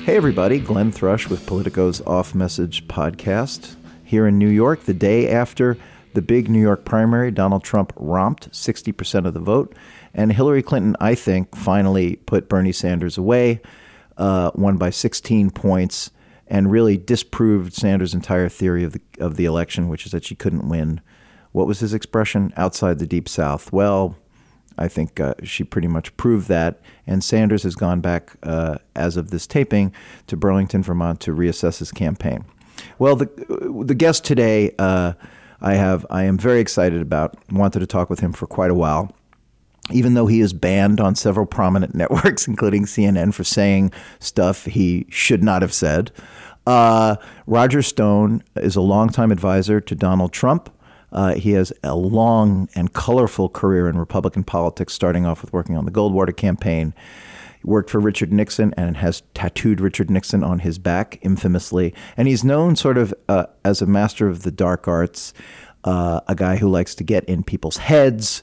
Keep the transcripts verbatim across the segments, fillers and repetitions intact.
Hey everybody, Glenn Thrush with Politico's Off Message podcast. Here in New York, the day after the big New York primary, Donald Trump romped sixty percent of the vote, and Hillary Clinton, I think, finally put Bernie Sanders away, uh, won by sixteen points, and really disproved Sanders' entire theory of the of the election, which is that she couldn't win. What was his expression? Outside the Deep South. Well, I think uh, she pretty much proved that, and Sanders has gone back, uh, as of this taping, to Burlington, Vermont to reassess his campaign. Well, the the guest today, uh, I have, I am very excited about, wanted to talk with him for quite a while, even though he is banned on several prominent networks, including C N N, for saying stuff he should not have said. Uh, Roger Stone is a longtime advisor to Donald Trump. Uh, he has a long and colorful career in Republican politics, starting off with working on the Goldwater campaign. He worked for Richard Nixon and has tattooed Richard Nixon on his back, infamously. And he's known sort of uh, as a master of the dark arts, uh, a guy who likes to get in people's heads.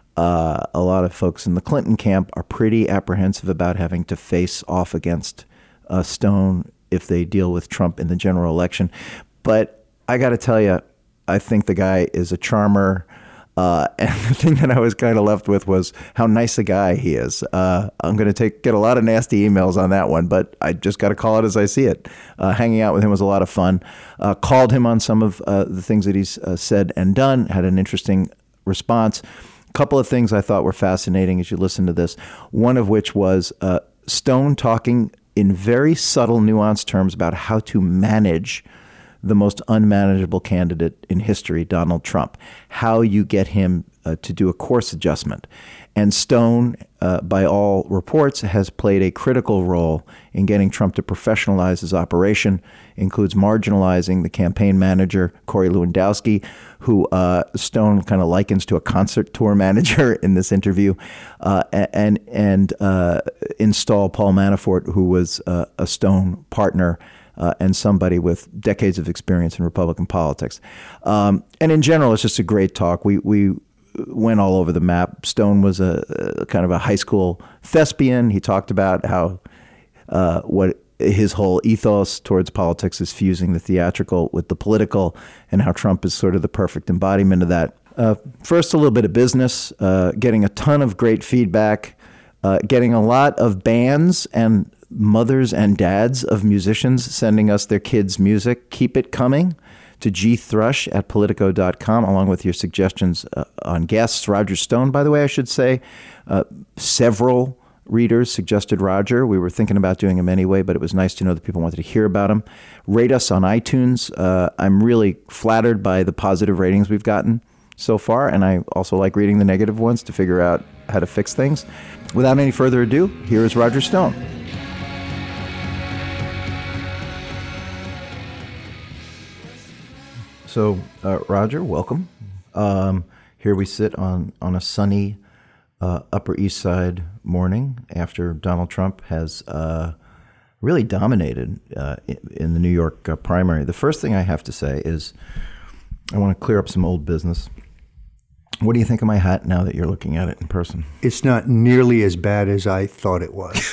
Uh, a lot of folks in the Clinton camp are pretty apprehensive about having to face off against uh, Stone if they deal with Trump in the general election. But I got to tell you, I think the guy is a charmer, uh, and the thing that I was kind of left with was how nice a guy he is. Uh, I'm going to take get a lot of nasty emails on that one, but I just got to call it as I see it. Uh, hanging out with him was a lot of fun. Uh, called him on some of uh, the things that he's uh, said and done, had an interesting response. A couple of things I thought were fascinating as you listen to this, one of which was uh, Stone talking in very subtle, nuanced terms about how to manage the most unmanageable candidate in history, Donald Trump, how you get him uh, to do a course adjustment. And Stone, uh, by all reports, has played a critical role in getting Trump to professionalize his operation, includes marginalizing the campaign manager, Corey Lewandowski, who uh, Stone kind of likens to a concert tour manager in this interview, uh, and, and uh, install Paul Manafort, who was uh, a Stone partner, Uh, and somebody with decades of experience in Republican politics. Um, and in general, it's just a great talk. We we went all over the map. Stone was a, a kind of a high school thespian. He talked about how uh, what his whole ethos towards politics is fusing the theatrical with the political, and how Trump is sort of the perfect embodiment of that. Uh, first, a little bit of business, uh, getting a ton of great feedback, uh, getting a lot of bands and mothers and dads of musicians sending us their kids' music. Keep it coming to gthrush at politico dot com, along with your suggestions uh, on guests. Roger Stone, by the way, I should say, uh, several readers suggested Roger. We were thinking about doing him anyway, but it was nice to know that people wanted to hear about him. Rate us on iTunes. Uh, I'm really flattered by the positive ratings we've gotten so far, and I also like reading the negative ones to figure out how to fix things. Without any further ado, here is Roger Stone. So, uh, Roger, welcome. Um, here we sit on, on a sunny uh, Upper East Side morning after Donald Trump has uh, really dominated uh, in the New York uh, primary. The first thing I have to say is I want to clear up some old business. What do you think of my hat now that you're looking at it in person? It's not nearly as bad as I thought it was.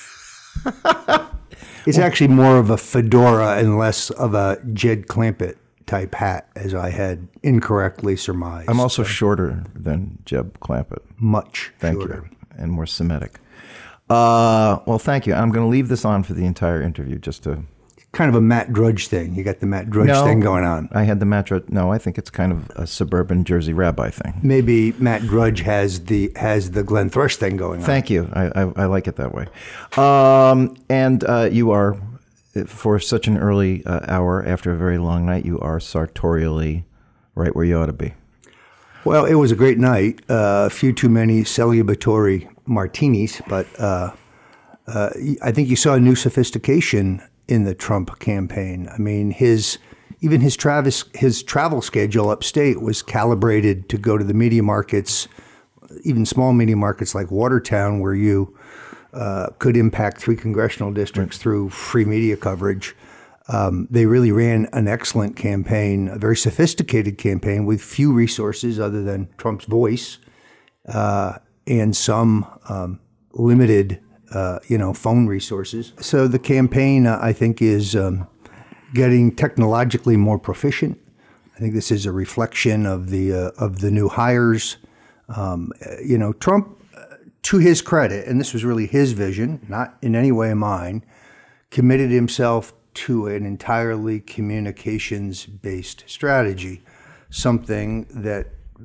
It's actually more of a fedora and less of a Jed Clampett type hat, as I had incorrectly surmised. I'm also so. shorter than Jeb Clampett. Much thank shorter. you, and more Semitic. Uh, well, thank you. I'm going to leave this on for the entire interview, just to kind of a Matt Drudge thing. You got the Matt Drudge no, thing going on. I had the Matt Drudge. No, I think it's kind of a suburban Jersey rabbi thing. Maybe Matt Drudge has the has the Glenn Thrush thing going on. Thank you. I I, I like it that way. Um, and uh, you are. For such an early uh, hour after a very long night, you are sartorially right where you ought to be. Well, it was a great night. Uh, a few too many celebratory martinis, but uh, uh, I think you saw a new sophistication in the Trump campaign. I mean, his even his Travis his travel schedule upstate was calibrated to go to the media markets, even small media markets like Watertown, where you Uh, could impact three congressional districts right. through free media coverage. Um, they really ran an excellent campaign, a very sophisticated campaign with few resources other than Trump's voice uh, and some um, limited uh, you know, phone resources. So the campaign, uh, I think, is um, getting technologically more proficient. I think this is a reflection of the uh, of the new hires. Um, you know, Trump, uh, to his credit, and this was really his vision, not in any way mine, committed himself to an entirely communications-based strategy, something that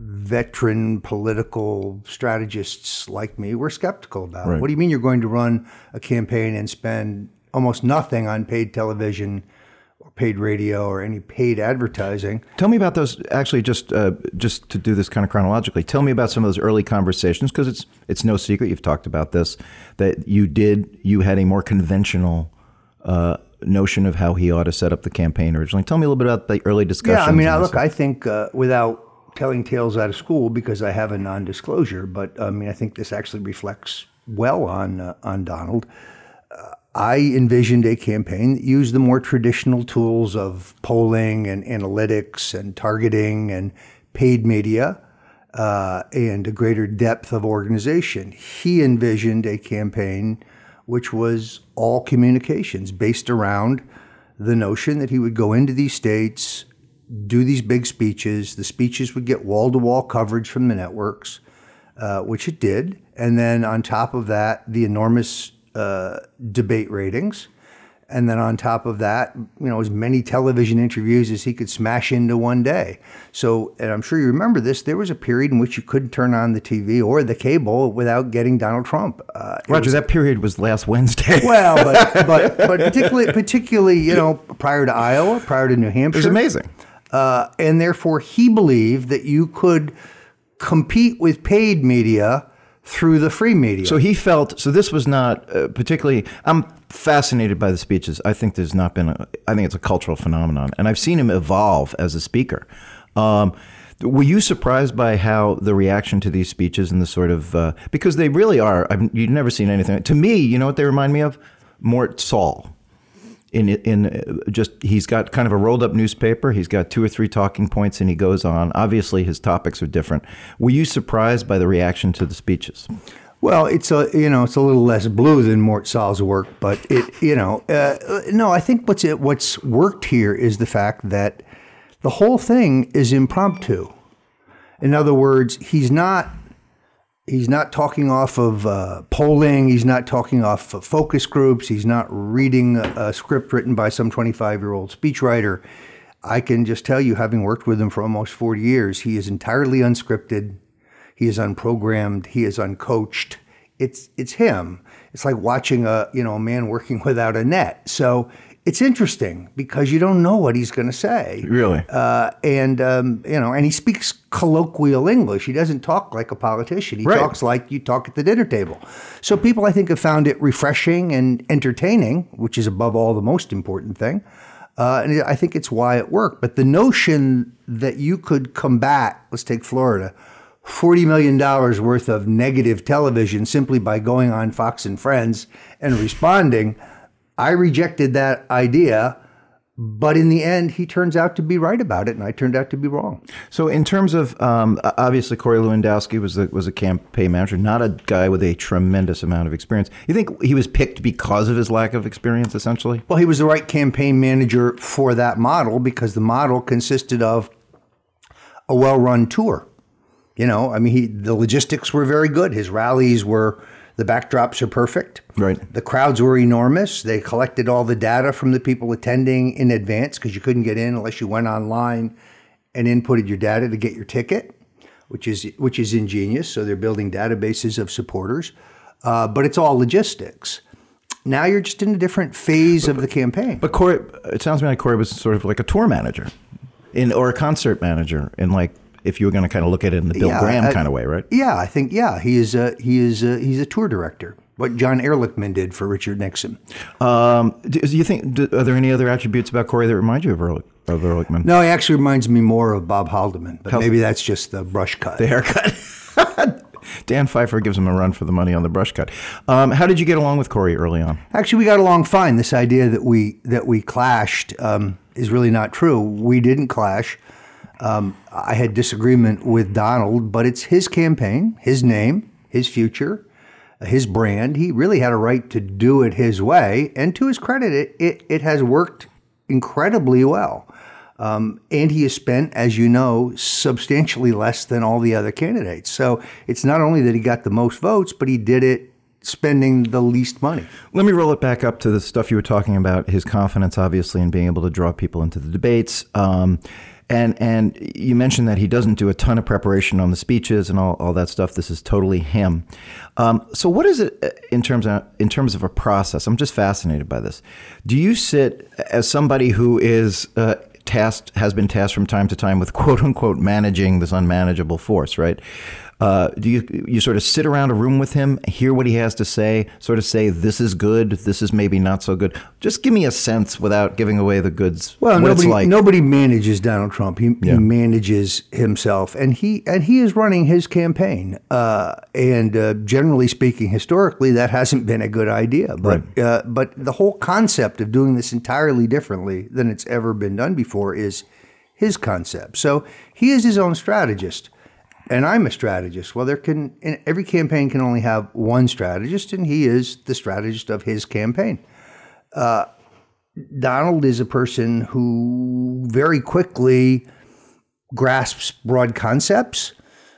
veteran political strategists like me were skeptical about. Right. What do you mean you're going to run a campaign and spend almost nothing on paid television or paid radio or any paid advertising? Tell me about those, actually, just uh, just to do this kind of chronologically. Tell me about some of those early conversations, because it's it's no secret, you've talked about this, that you did, you had a more conventional uh, notion of how he ought to set up the campaign originally. Tell me a little bit about the early discussions. Yeah, I mean, I, look, I think uh, without telling tales out of school, because I have a non-disclosure, but I mean, I think this actually reflects well on uh, on Donald. Uh, I envisioned a campaign that used the more traditional tools of polling and analytics and targeting and paid media uh, and a greater depth of organization. He envisioned a campaign which was all communications based around the notion that he would go into these states, do these big speeches. The speeches would get wall-to-wall coverage from the networks, uh, which it did. And then on top of that, the enormous uh, debate ratings. And then on top of that, you know, as many television interviews as he could smash into one day. So, and I'm sure you remember this, there was a period in which you couldn't turn on the T V or the cable without getting Donald Trump. Uh, Roger, was, that period was last Wednesday. Well, but, but, but particularly, particularly, you know, prior to Iowa, prior to New Hampshire. It was amazing. Uh, and therefore, he believed that you could compete with paid media through the free media. So he felt, so this was not uh, particularly, I'm fascinated by the speeches. I think there's not been, a, I think it's a cultural phenomenon. And I've seen him evolve as a speaker. Um, were you surprised by how the reaction to these speeches and the sort of, uh, because they really are, I've, you've never seen anything. To me, you know what they remind me of? Mort Saul. In in just, he's got kind of a rolled up newspaper. He's got two or three talking points, and he goes on. Obviously, his topics are different. Were you surprised by the reaction to the speeches? Well, it's a you know it's a little less blue than Mort Saul's work, but it you know uh, no. I think what's it what's worked here is the fact that the whole thing is impromptu. In other words, he's not. He's not talking off of uh, polling. He's not talking off of focus groups. He's not reading a, a script written by some twenty-five-year-old speechwriter. I can just tell you, having worked with him for almost forty years, he is entirely unscripted. He is unprogrammed. He is uncoached. It's it's him. It's like watching a you know a man working without a net. So it's interesting because you don't know what he's going to say. Really? Uh, and, um, you know, and he speaks colloquial English. He doesn't talk like a politician. He right. talks like you talk at the dinner table. So people, I think, have found it refreshing and entertaining, which is above all the most important thing. Uh, and I think it's why it worked. But the notion that you could combat, let's take Florida, forty million dollars worth of negative television simply by going on Fox and Friends and responding, I rejected that idea, but in the end, he turns out to be right about it, and I turned out to be wrong. So in terms of, um, obviously, Corey Lewandowski was a, was a campaign manager, not a guy with a tremendous amount of experience. You think he was picked because of his lack of experience, essentially? Well, he was the right campaign manager for that model because the model consisted of a well-run tour. You know, I mean, he, the logistics were very good. His rallies were... The backdrops are perfect. Right. The crowds were enormous. They collected all the data from the people attending in advance because you couldn't get in unless you went online and inputted your data to get your ticket, which is which is ingenious. So they're building databases of supporters, uh, but it's all logistics. Now you're just in a different phase but, of the campaign. But Corey, it sounds to me like Corey was sort of like a tour manager, in or a concert manager, in like. If you were going to kind of look at it in the Bill yeah, Graham I, kind of way, right? Yeah, I think yeah, he is a he is a, he's a tour director. What John Ehrlichman did for Richard Nixon. Um, do, do you think? Do, are there any other attributes about Corey that remind you of, Ehrlich, of Ehrlichman? No, he actually reminds me more of Bob Haldeman, but How's, maybe that's just the brush cut. The haircut. Dan Pfeiffer gives him a run for the money on the brush cut. Um, how did you get along with Corey early on? Actually, we got along fine. This idea that we that we clashed um, is really not true. We didn't clash. Um, I had disagreement with Donald, but it's his campaign, his name, his future. his brand. He really had a right to do it his way. And to his credit, it, it, it has worked incredibly well. Um, and he has spent, as you know, substantially less than all the other candidates. So it's not only that he got the most votes, but he did it spending the least money. Let me roll it back up to the stuff you were talking about, his confidence, obviously, in being able to draw people into the debates. Um, and and you mentioned that he doesn't do a ton of preparation on the speeches and all, all that stuff. This is totally him. Um, so what is it in terms of, in terms of a process? I'm just fascinated by this. Do you sit as somebody who is uh, tasked, has been tasked from time to time with quote unquote managing this unmanageable force, right? Uh, do you you sort of sit around a room with him, hear what he has to say, sort of say, this is good, this is maybe not so good? Just give me a sense without giving away the goods. Well, what nobody it's like. nobody manages Donald Trump. He, Yeah. he manages himself, and he and he is running his campaign. Uh, and uh, generally speaking, historically, that hasn't been a good idea. But Right. uh, but the whole concept of doing this entirely differently than it's ever been done before is his concept. So he is his own strategist. And I'm a strategist. Well, there can in every campaign can only have one strategist, and he is the strategist of his campaign. Uh, Donald is a person who very quickly grasps broad concepts,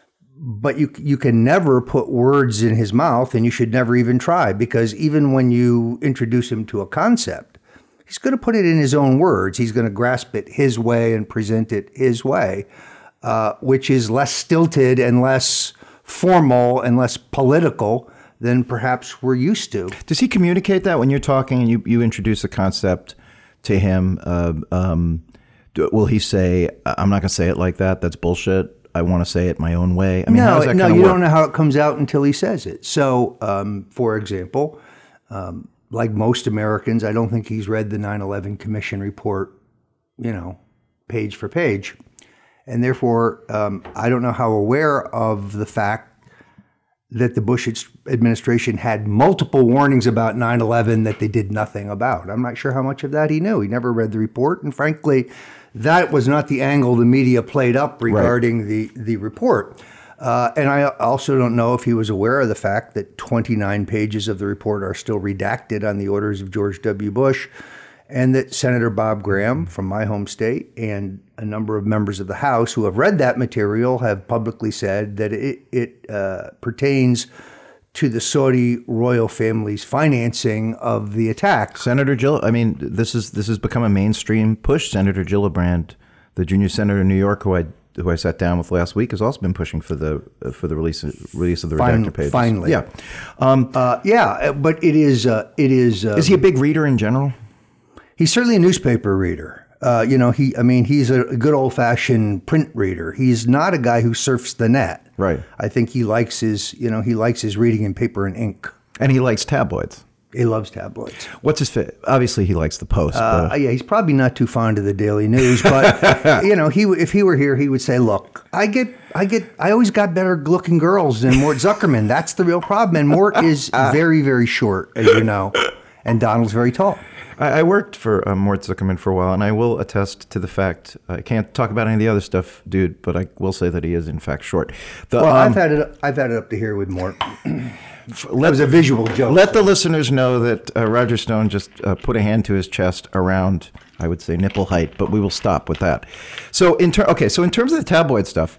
but you you can never put words in his mouth, and you should never even try, because even when you introduce him to a concept, he's going to put it in his own words. He's going to grasp it his way and present it his way. Uh, which is less stilted and less formal and less political than perhaps we're used to. Does he communicate that when you're talking and you, you introduce a concept to him? Uh, um, do, will he say, I'm not going to say it like that, that's bullshit, I want to say it my own way? I mean, how no, does that no, kind of you work? don't know how it comes out until he says it. So, um, for example, um, like most Americans, I don't think he's read the nine eleven Commission report, you know, page for page. And therefore, um, I don't know how aware of the fact that the Bush administration had multiple warnings about nine eleven that they did nothing about. I'm not sure how much of that he knew. He never read the report. And frankly, that was not the angle the media played up regarding right. the, the report. Uh, and I also don't know if he was aware of the fact that twenty-nine pages of the report are still redacted on the orders of George W. Bush, and that Senator Bob Graham from my home state and a number of members of the House who have read that material have publicly said that it, it uh, pertains to the Saudi royal family's financing of the attack. Senator Gill, I mean, this is this has become a mainstream push. Senator Gillibrand, the junior senator in New York, who I who I sat down with last week, has also been pushing for the uh, for the release of, release of the redacted pages. Finally, yeah, um, uh, yeah, but it is uh, it is. Uh, is he a big reader in general? He's certainly a newspaper reader. Uh, you know, he, I mean, he's a good old fashioned print reader. He's not a guy who surfs the net. Right. I think he likes his, you know, he likes his reading in paper and ink. And he likes tabloids. He loves tabloids. What's his fit? Obviously, he likes the Post. Uh, but... Yeah, he's probably not too fond of the Daily News, but you know, he if he were here, he would say, "Look, I get, I get, I always got better looking girls than Mort Zuckerman. That's the real problem." And Mort is very, very short, as you know, and Donald's very tall. I worked for uh, Mort Zuckerman for a while, and I will attest to the fact, I can't talk about any of the other stuff, dude, but I will say that he is, in fact, short. The, well, um, I've had it I've had it up to here with Mort. That was a visual joke. Let the listeners know that uh, Roger Stone just uh, put a hand to his chest around, I would say, nipple height, but we will stop with that. So, in ter- okay, so in terms of the tabloid stuff,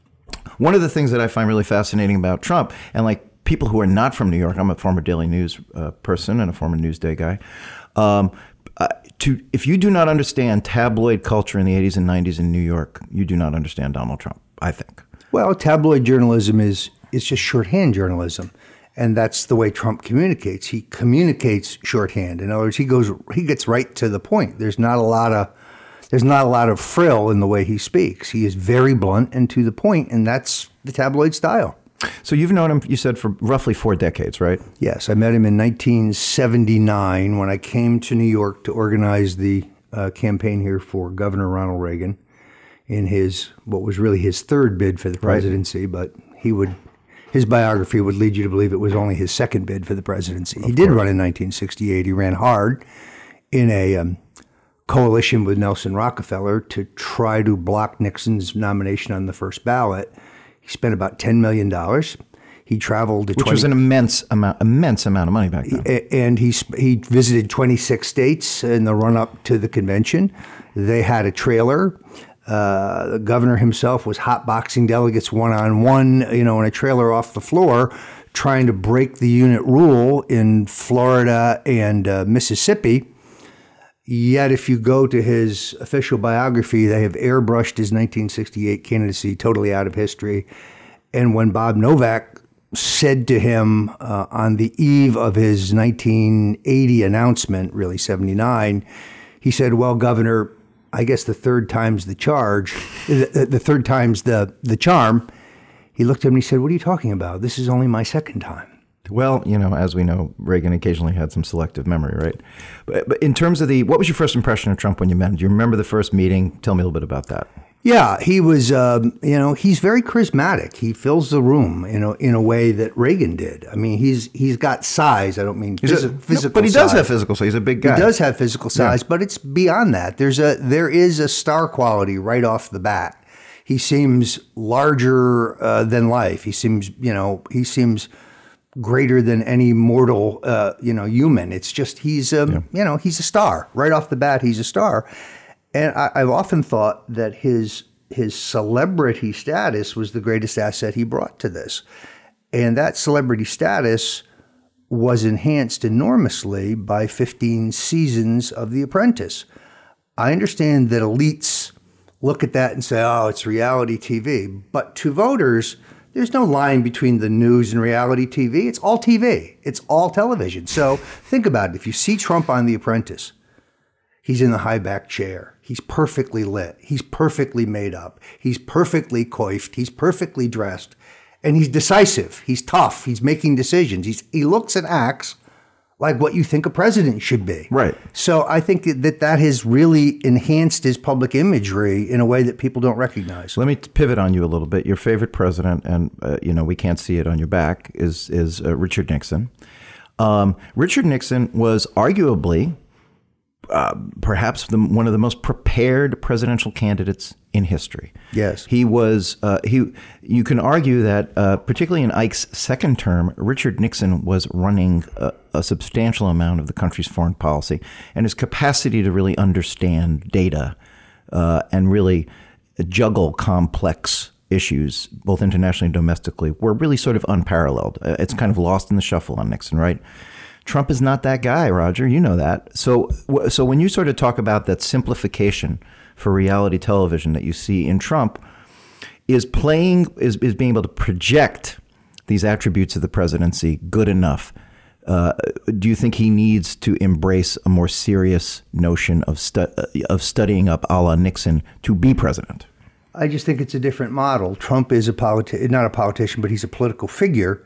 one of the things that I find really fascinating about Trump, and like people who are not from New York, I'm a former Daily News uh, person and a former Newsday guy, Um, uh, to if you do not understand tabloid culture in the eighties and nineties in New York, you do not understand Donald Trump, I think. Well, tabloid journalism is is just shorthand journalism, and that's the way Trump communicates. He communicates shorthand. In other words, he goes he gets right to the point. There's not a lot of there's not a lot of frill in the way he speaks. He is very blunt and to the point, and that's the tabloid style. So you've known him, you said, for roughly four decades, right? Yes, I met him in nineteen seventy-nine when I came to New York to organize the uh, campaign here for Governor Ronald Reagan in his, what was really his third bid for the presidency, right. But he would, his biography would lead you to believe it was only his second bid for the presidency. Of he did course. run in nineteen sixty-eight. He ran hard in a um, coalition with Nelson Rockefeller to try to block Nixon's nomination on the first ballot. He spent about ten million dollars. He traveled to which twenty was an immense amount, immense amount of money back then. And he he visited twenty-six states in the run up to the convention. They had a trailer. Uh, the governor himself was hotboxing delegates one on one, you know, in a trailer off the floor, trying to break the unit rule in Florida and uh, Mississippi. Yet, if you go to his official biography, they have airbrushed his nineteen sixty-eight candidacy totally out of history. And when Bob Novak said to him uh, on the eve of his nineteen eighty announcement, really seventy-nine, he said, well, Governor, I guess the third time's the charge, the, the third time's the, the charm. He looked at him and he said, what are you talking about? This is only my second time. Well, you know, as we know, Reagan occasionally had some selective memory, right? But, but in terms of the, what was your first impression of Trump when you met him? Do you remember the first meeting? Tell me a little bit about that. Yeah, he was, um, you know, he's very charismatic. He fills the room, you know, in a way that Reagan did. I mean, he's he's got size. I don't mean phys- a, physical no, but he size. does have physical size. He's a big guy. He does have physical size, Yeah. but it's beyond that. There's a there is a star quality right off the bat. He seems larger uh, than life. He seems, you know, he seems greater than any mortal, uh, you know, human. It's just he's, um, Yeah. you know, he's a star right off the bat. He's a star, and I, I've often thought that his his celebrity status was the greatest asset he brought to this, and that celebrity status was enhanced enormously by fifteen seasons of The Apprentice. I understand that elites look at that and say, oh, it's reality T V. But to voters, there's no line between the news and reality T V. It's all T V. It's all television. So think about it. If you see Trump on The Apprentice, he's in the high back chair. He's perfectly lit. He's perfectly made up. He's perfectly coiffed. He's perfectly dressed. And he's decisive. He's tough. He's making decisions. He's, he looks and acts like what you think a president should be. Right. So I think that that has really enhanced his public imagery in a way that people don't recognize. Let me pivot on you a little bit. Your favorite president, and uh, you know we can't see it on your back, is is uh, Richard Nixon. Um, Richard Nixon was arguably uh, perhaps the, one of the most prepared presidential candidates in history. Yes. He was, uh, he. You can argue that, uh, particularly in Ike's second term, Richard Nixon was running a, a substantial amount of the country's foreign policy, and his capacity to really understand data uh, and really juggle complex issues, both internationally and domestically, were really sort of unparalleled. Uh, it's kind of lost in the shuffle on Nixon, right? Trump is not that guy, Roger. You know that. So, so when you sort of talk about that simplification for reality television that you see in Trump, is playing is, is being able to project these attributes of the presidency good enough? Uh, do you think he needs to embrace a more serious notion of stu- of studying up a la Nixon to be president? I just think it's a different model. Trump is a politi- not a politician, but he's a political figure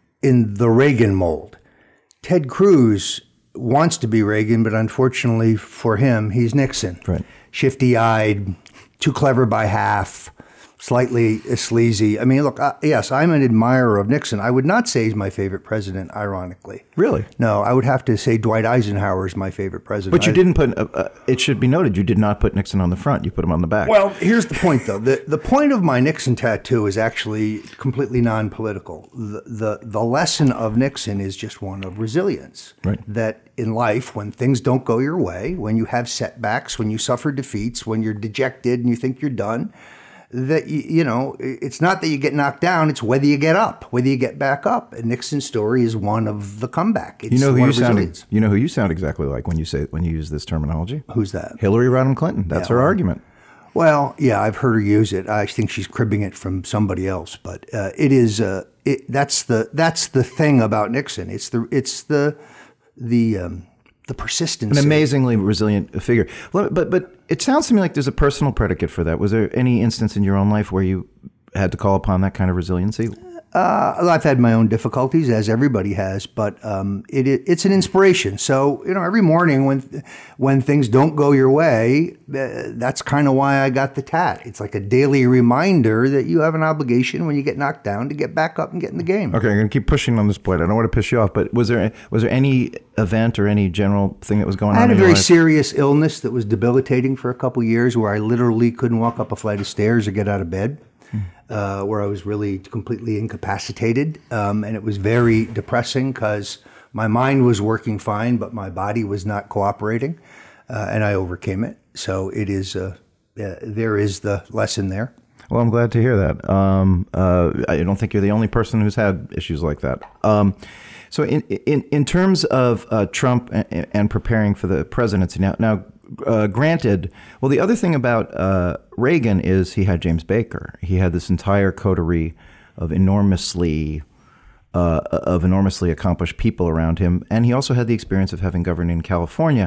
in the Reagan mold. Ted Cruz wants to be Reagan, but unfortunately for him, he's Nixon. Right. Shifty-eyed, too clever by half, slightly sleazy. I mean, look, uh, yes, I'm an admirer of Nixon. I would not say he's my favorite president, ironically. Really? No, I would have to say Dwight Eisenhower is my favorite president. But you I, didn't put, uh, uh, it should be noted, you did not put Nixon on the front. You put him on the back. Well, here's the point, though. The the point of my Nixon tattoo is actually completely non-political. The, the, the lesson of Nixon is just one of resilience. Right. That in life, when things don't go your way, when you have setbacks, when you suffer defeats, when you're dejected and you think you're done, that, you, you know, it's not that you get knocked down, it's whether you get up, whether you get back up. And Nixon's story is one of the comeback. It's you know who one you of sound. resilience. You know who you sound exactly like when you say when you use this terminology. Who's that? Hillary Rodham Clinton. That's Yeah, her well, argument. Well, yeah, I've heard her use it. I think she's cribbing it from somebody else, but uh, it is uh, it, that's the that's the thing about Nixon. It's the it's the the um, the persistence. An amazingly resilient figure. But but it sounds to me like there's a personal predicate for that. Was there any instance in your own life where you had to call upon that kind of resiliency? Uh, I've had my own difficulties, as everybody has, but um, it, it, it's an inspiration. So, you know, every morning when when things don't go your way, uh, that's kind of why I got the tat. It's like a daily reminder that you have an obligation when you get knocked down to get back up and get in the game. Okay, I'm going to keep pushing on this point. I don't want to piss you off, but was there was there any event or any general thing that was going on? I had a in your very life? serious illness that was debilitating for a couple years, where I literally couldn't walk up a flight of stairs or get out of bed. uh, where I was really completely incapacitated. Um, and it was very depressing because my mind was working fine, but my body was not cooperating. Uh, and I overcame it. So it is, uh, uh, there is the lesson there. Well, I'm glad to hear that. Um, uh, I don't think you're the only person who's had issues like that. Um, so in, in, in terms of uh, Trump and, and preparing for the presidency, now, now uh, granted, well, the other thing about uh, Reagan is he had James Baker. He had this entire coterie of enormously uh, of enormously accomplished people around him. And he also had the experience of having governed in California.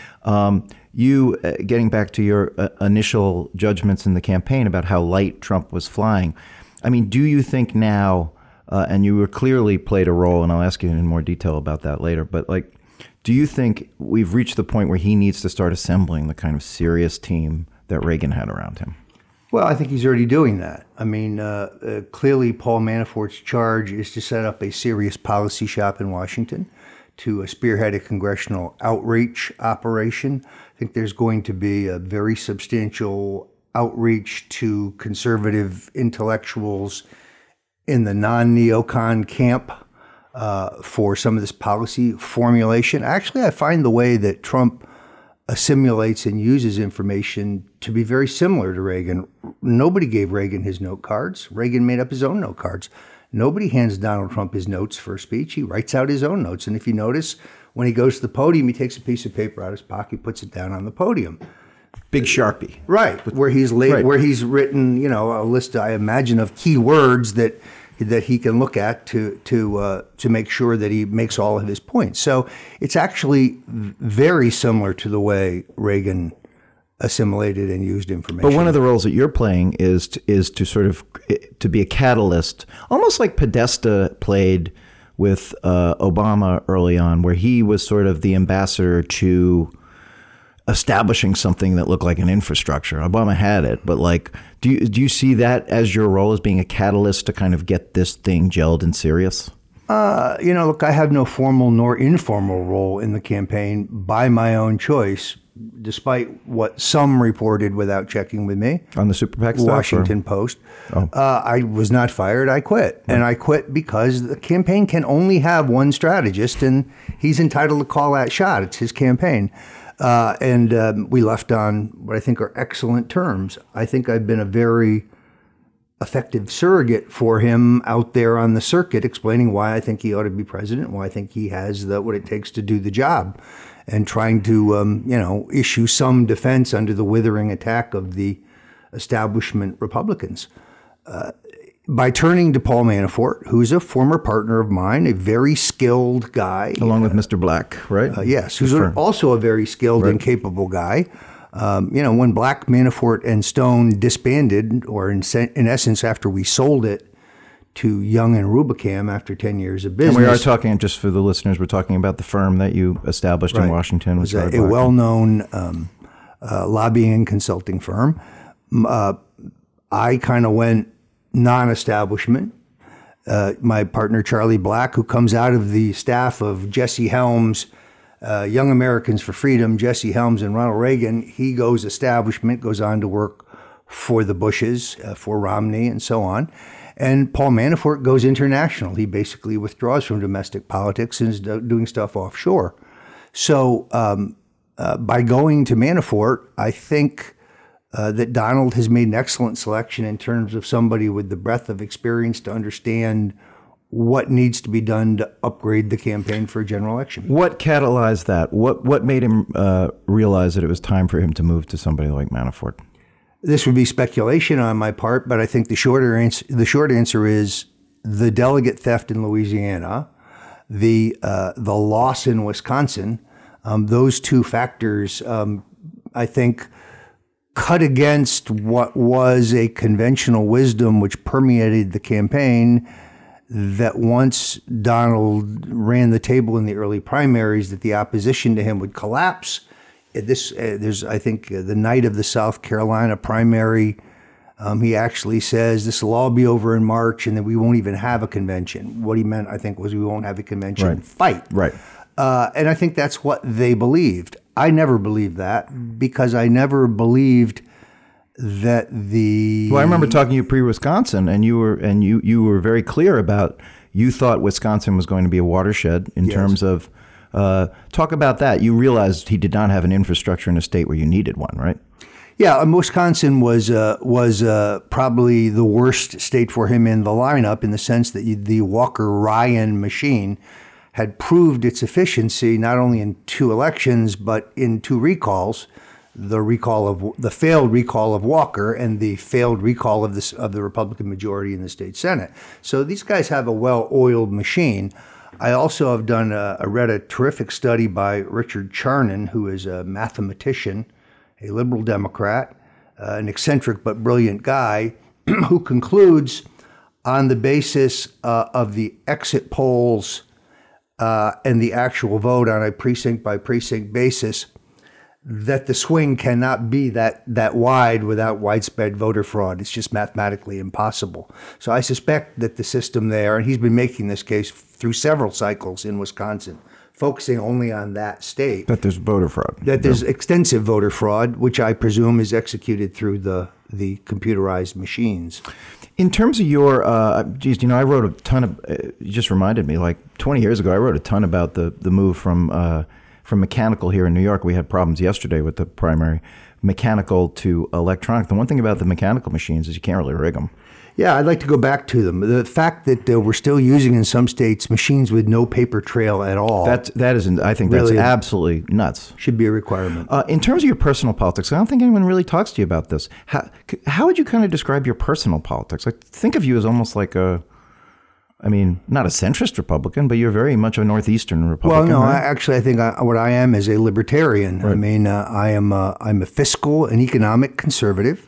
Um, you, uh, getting back to your uh, initial judgments in the campaign about how light Trump was flying, I mean, do you think now, uh, and you were clearly played a role, and I'll ask you in more detail about that later, but like, do you think we've reached the point where he needs to start assembling the kind of serious team that Reagan had around him? Well, I think he's already doing that. I mean, uh, uh, clearly Paul Manafort's charge is to set up a serious policy shop in Washington, to spearhead a congressional outreach operation. I think there's going to be a very substantial outreach to conservative intellectuals in the non-neocon camp uh, for some of this policy formulation. Actually, I find the way that Trump assimilates and uses information to be very similar to Reagan. Nobody gave Reagan his note cards. Reagan made up his own note cards. Nobody hands Donald Trump his notes for a speech. He writes out his own notes. And if you notice, when he goes to the podium, he takes a piece of paper out of his pocket, puts it down on the podium. Big Sharpie. Right, where he's laid, right. where he's written, you know, a list, I imagine, of key words that that he can look at to to uh, to make sure that he makes all of his points. So it's actually very similar to the way Reagan assimilated and used information. But one of the roles that you're playing is to, is to sort of to be a catalyst, almost like Podesta played with uh, Obama early on, where he was sort of the ambassador to establishing something that looked like an infrastructure. Obama had it, but like, do you do you see that as your role, as being a catalyst to kind of get this thing gelled and serious? Uh, you know, look, I have no formal nor informal role in the campaign by my own choice, despite what some reported without checking with me. On the Super PAC stuff? Washington or? Post. Oh. Uh, I was not fired. I quit. Right. And I quit because the campaign can only have one strategist, and he's entitled to call that shot. It's his campaign. Uh, and um, we left on what I think are excellent terms. I think I've been a very effective surrogate for him out there on the circuit, explaining why I think he ought to be president, why I think he has the, what it takes to do the job, and trying to, um, you know, issue some defense under the withering attack of the establishment Republicans. Uh, by turning to Paul Manafort, who's a former partner of mine, a very skilled guy. Along with uh, Mister Black, right? Uh, yes, who's a, also a very skilled right. and capable guy. Um, you know, when Black, Manafort, and Stone disbanded, or in, in essence, after we sold it to Young and Rubicam after ten years of business. And we are talking, just for the listeners, we're talking about the firm that you established right. in Washington. It was a, a well-known um, uh, lobbying and consulting firm. Uh, I kind of went non-establishment. Uh, my partner, Charlie Black, who comes out of the staff of Jesse Helms, uh, Young Americans for Freedom, Jesse Helms and Ronald Reagan, he goes establishment, goes on to work for the Bushes, uh, for Romney, and so on. And Paul Manafort goes international. He basically withdraws from domestic politics and is do- doing stuff offshore. So um, uh, by going to Manafort, I think Uh, that Donald has made an excellent selection in terms of somebody with the breadth of experience to understand what needs to be done to upgrade the campaign for a general election. What catalyzed that? What what made him uh, realize that it was time for him to move to somebody like Manafort? This would be speculation on my part, but I think the shorter answer, the short answer is the delegate theft in Louisiana, the uh, the loss in Wisconsin. Um, those two factors, um, I think, cut against what was a conventional wisdom which permeated the campaign, that once Donald ran the table in the early primaries, that the opposition to him would collapse. This, uh, there's, I think, uh, the night of the South Carolina primary, um, he actually says this will all be over in March and that we won't even have a convention. What he meant, I think, was we won't have a convention right. and fight. Right. Uh, and I think that's what they believed. I never believed that because I never believed that the Well, I remember talking to you pre-Wisconsin, and you were and you you were very clear about you thought Wisconsin was going to be a watershed in Yes. terms of uh, talk about that. You realized he did not have an infrastructure in a state where you needed one, right? Yeah, um, Wisconsin was uh, was uh, probably the worst state for him in the lineup, in the sense that you, the Walker-Ryan machine had proved its efficiency not only in two elections but in two recalls, the recall of the failed recall of Walker and the failed recall of this of the Republican majority in the state Senate. So these guys have a well-oiled machine. I also have done a, I read a terrific study by Richard Charnon, who is a mathematician, a liberal Democrat, uh, an eccentric but brilliant guy, who concludes on the basis uh, of the exit polls uh, and the actual vote on a precinct by precinct basis that the swing cannot be that that wide without widespread voter fraud. It's just mathematically impossible. So I suspect that the system there, and he's been making this case through several cycles in Wisconsin, focusing only on that state, That there's voter fraud. that there's extensive voter fraud, which I presume is executed through the the computerized machines. In terms of your, uh, geez, you know, I wrote a ton of. Uh, you just reminded me, like twenty years ago, I wrote a ton about the the move from uh, from mechanical here in New York. We had problems yesterday with the primary, mechanical to electronic. The one thing about the mechanical machines is you can't really rig them. Yeah, I'd like to go back to them. The fact that uh, we're still using in some states machines with no paper trail at all. That that is, I think Really? that's absolutely nuts. Should be a requirement. Uh, in terms of your personal politics, I don't think anyone really talks to you about this. How how would you kind of describe your personal politics? I think of you as almost like a, I mean, not a centrist Republican, but you're very much a northeastern Well, Republican. no, right? I, actually, I think I, what I am is a libertarian. I mean, uh, I am a, I'm a fiscal and economic conservative.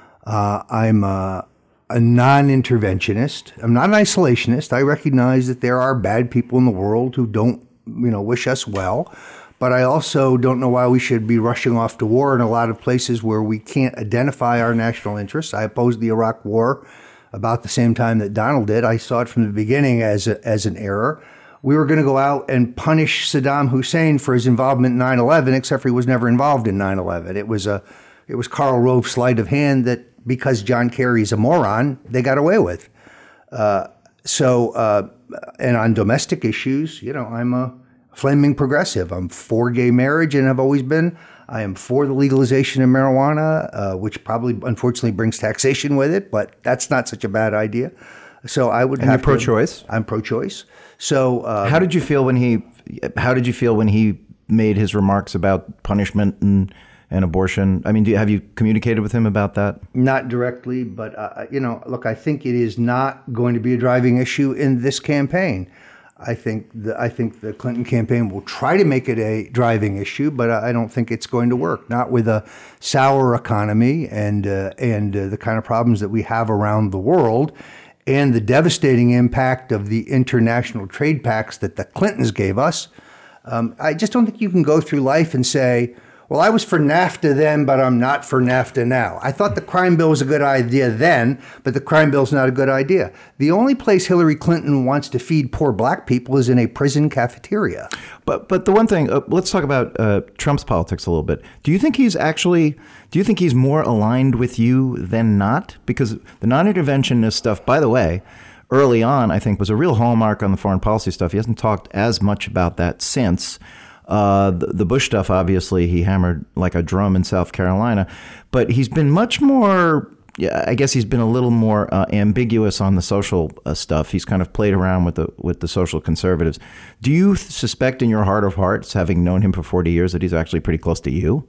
Uh, I'm a, a non-interventionist. I'm not an isolationist. I recognize that there are bad people in the world who don't, you know, wish us well. But I also don't know why we should be rushing off to war in a lot of places where we can't identify our national interests. I opposed the Iraq War about the same time that Donald did. I saw it from the beginning as a, as an error. We were going to go out and punish Saddam Hussein for his involvement in nine eleven, except for he was never involved in nine eleven. It was a, it was Karl Rove's sleight of hand that because John Kerry's a moron, they got away with. Uh, so, uh, and on domestic issues, you know, I'm a flaming progressive. I'm for gay marriage and have always been. I am for the legalization of marijuana, uh, which probably, unfortunately, brings taxation with it, but that's not such a bad idea. So I would And have you're pro-choice? To, I'm pro-choice. So uh, How did you feel when he? How did you feel when he made his remarks about punishment and and abortion? I mean, do you, have you communicated with him about that? Not directly, but uh, you know, look, I think it is not going to be a driving issue in this campaign. I think the I think the Clinton campaign will try to make it a driving issue, but I don't think it's going to work. Not with a sour economy and uh, and uh, the kind of problems that we have around the world, and the devastating impact of the international trade pacts that the Clintons gave us. Um, I just don't think you can go through life and say, well, I was for NAFTA then, but I'm not for NAFTA now. I thought the crime bill was a good idea then, but the crime bill's not a good idea. The only place Hillary Clinton wants to feed poor black people is in a prison cafeteria. But but the one thing, uh, let's talk about uh, Trump's politics a little bit. Do you think he's actually, do you think he's more aligned with you than not? Because the non-interventionist stuff, by the way, early on, I think was a real hallmark on the foreign policy stuff. He hasn't talked as much about that since. Uh, the, the Bush stuff, obviously, he hammered like a drum in South Carolina. But he's been much more, yeah, I guess he's been a little more uh, ambiguous on the social uh, stuff. He's kind of played around with the with the social conservatives. Do you suspect in your heart of hearts, having known him for forty years, that he's actually pretty close to you?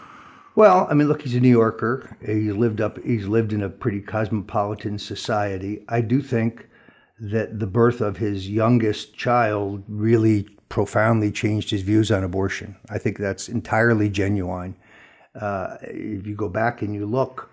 Well, I mean, look, he's a New Yorker. He's lived up. He's lived in a pretty cosmopolitan society. I do think that the birth of his youngest child really profoundly changed his views on abortion. I think that's entirely genuine. Uh, if you go back and you look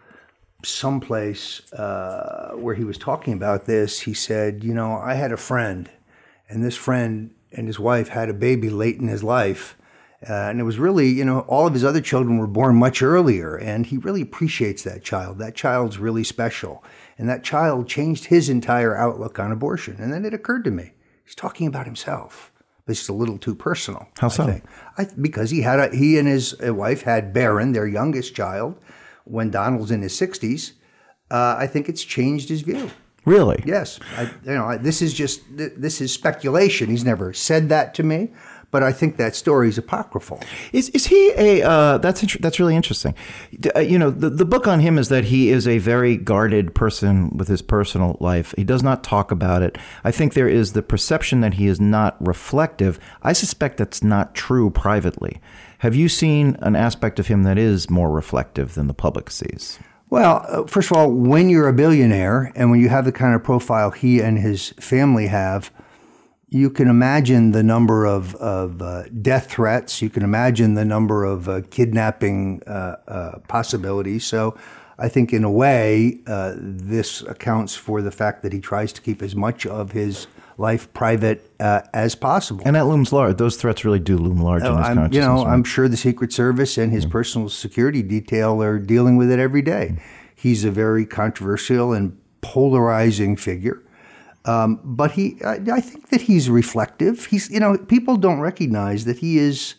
someplace uh, where he was talking about this, he said, you know, I had a friend, and this friend and his wife had a baby late in his life. Uh, and it was really, you know, all of his other children were born much earlier, and he really appreciates that child. That child's really special. And that child changed his entire outlook on abortion. And then it occurred to me, he's talking about himself. But it's a little too personal. How so? I think. I, because he had a, he and his wife had Barron, their youngest child, when Donald's in his sixties, uh, I think it's changed his view. Really? Yes. I, you know, this is just this is speculation. He's never said that to me, but I think that story is apocryphal. Is is he a? Uh, that's int- that's really interesting. Uh, you know, the the book on him is that he is a very guarded person with his personal life. He does not talk about it. I think there is the perception that he is not reflective. I suspect that's not true privately. Have you seen an aspect of him that is more reflective than the public sees? Well, uh, first of all, when you're a billionaire and when you have the kind of profile he and his family have, you can imagine the number of, of uh, death threats. You can imagine the number of uh, kidnapping uh, uh, possibilities. So I think in a way, uh, this accounts for the fact that he tries to keep as much of his life private uh, as possible. And that looms large. Those threats really do loom large in his I'm, consciousness. You know, right? I'm sure the Secret Service and his mm-hmm. personal security detail are dealing with it every day. Mm-hmm. He's a very controversial and polarizing figure. Um, but he, I, I think that he's reflective. He's, you know, people don't recognize that he is,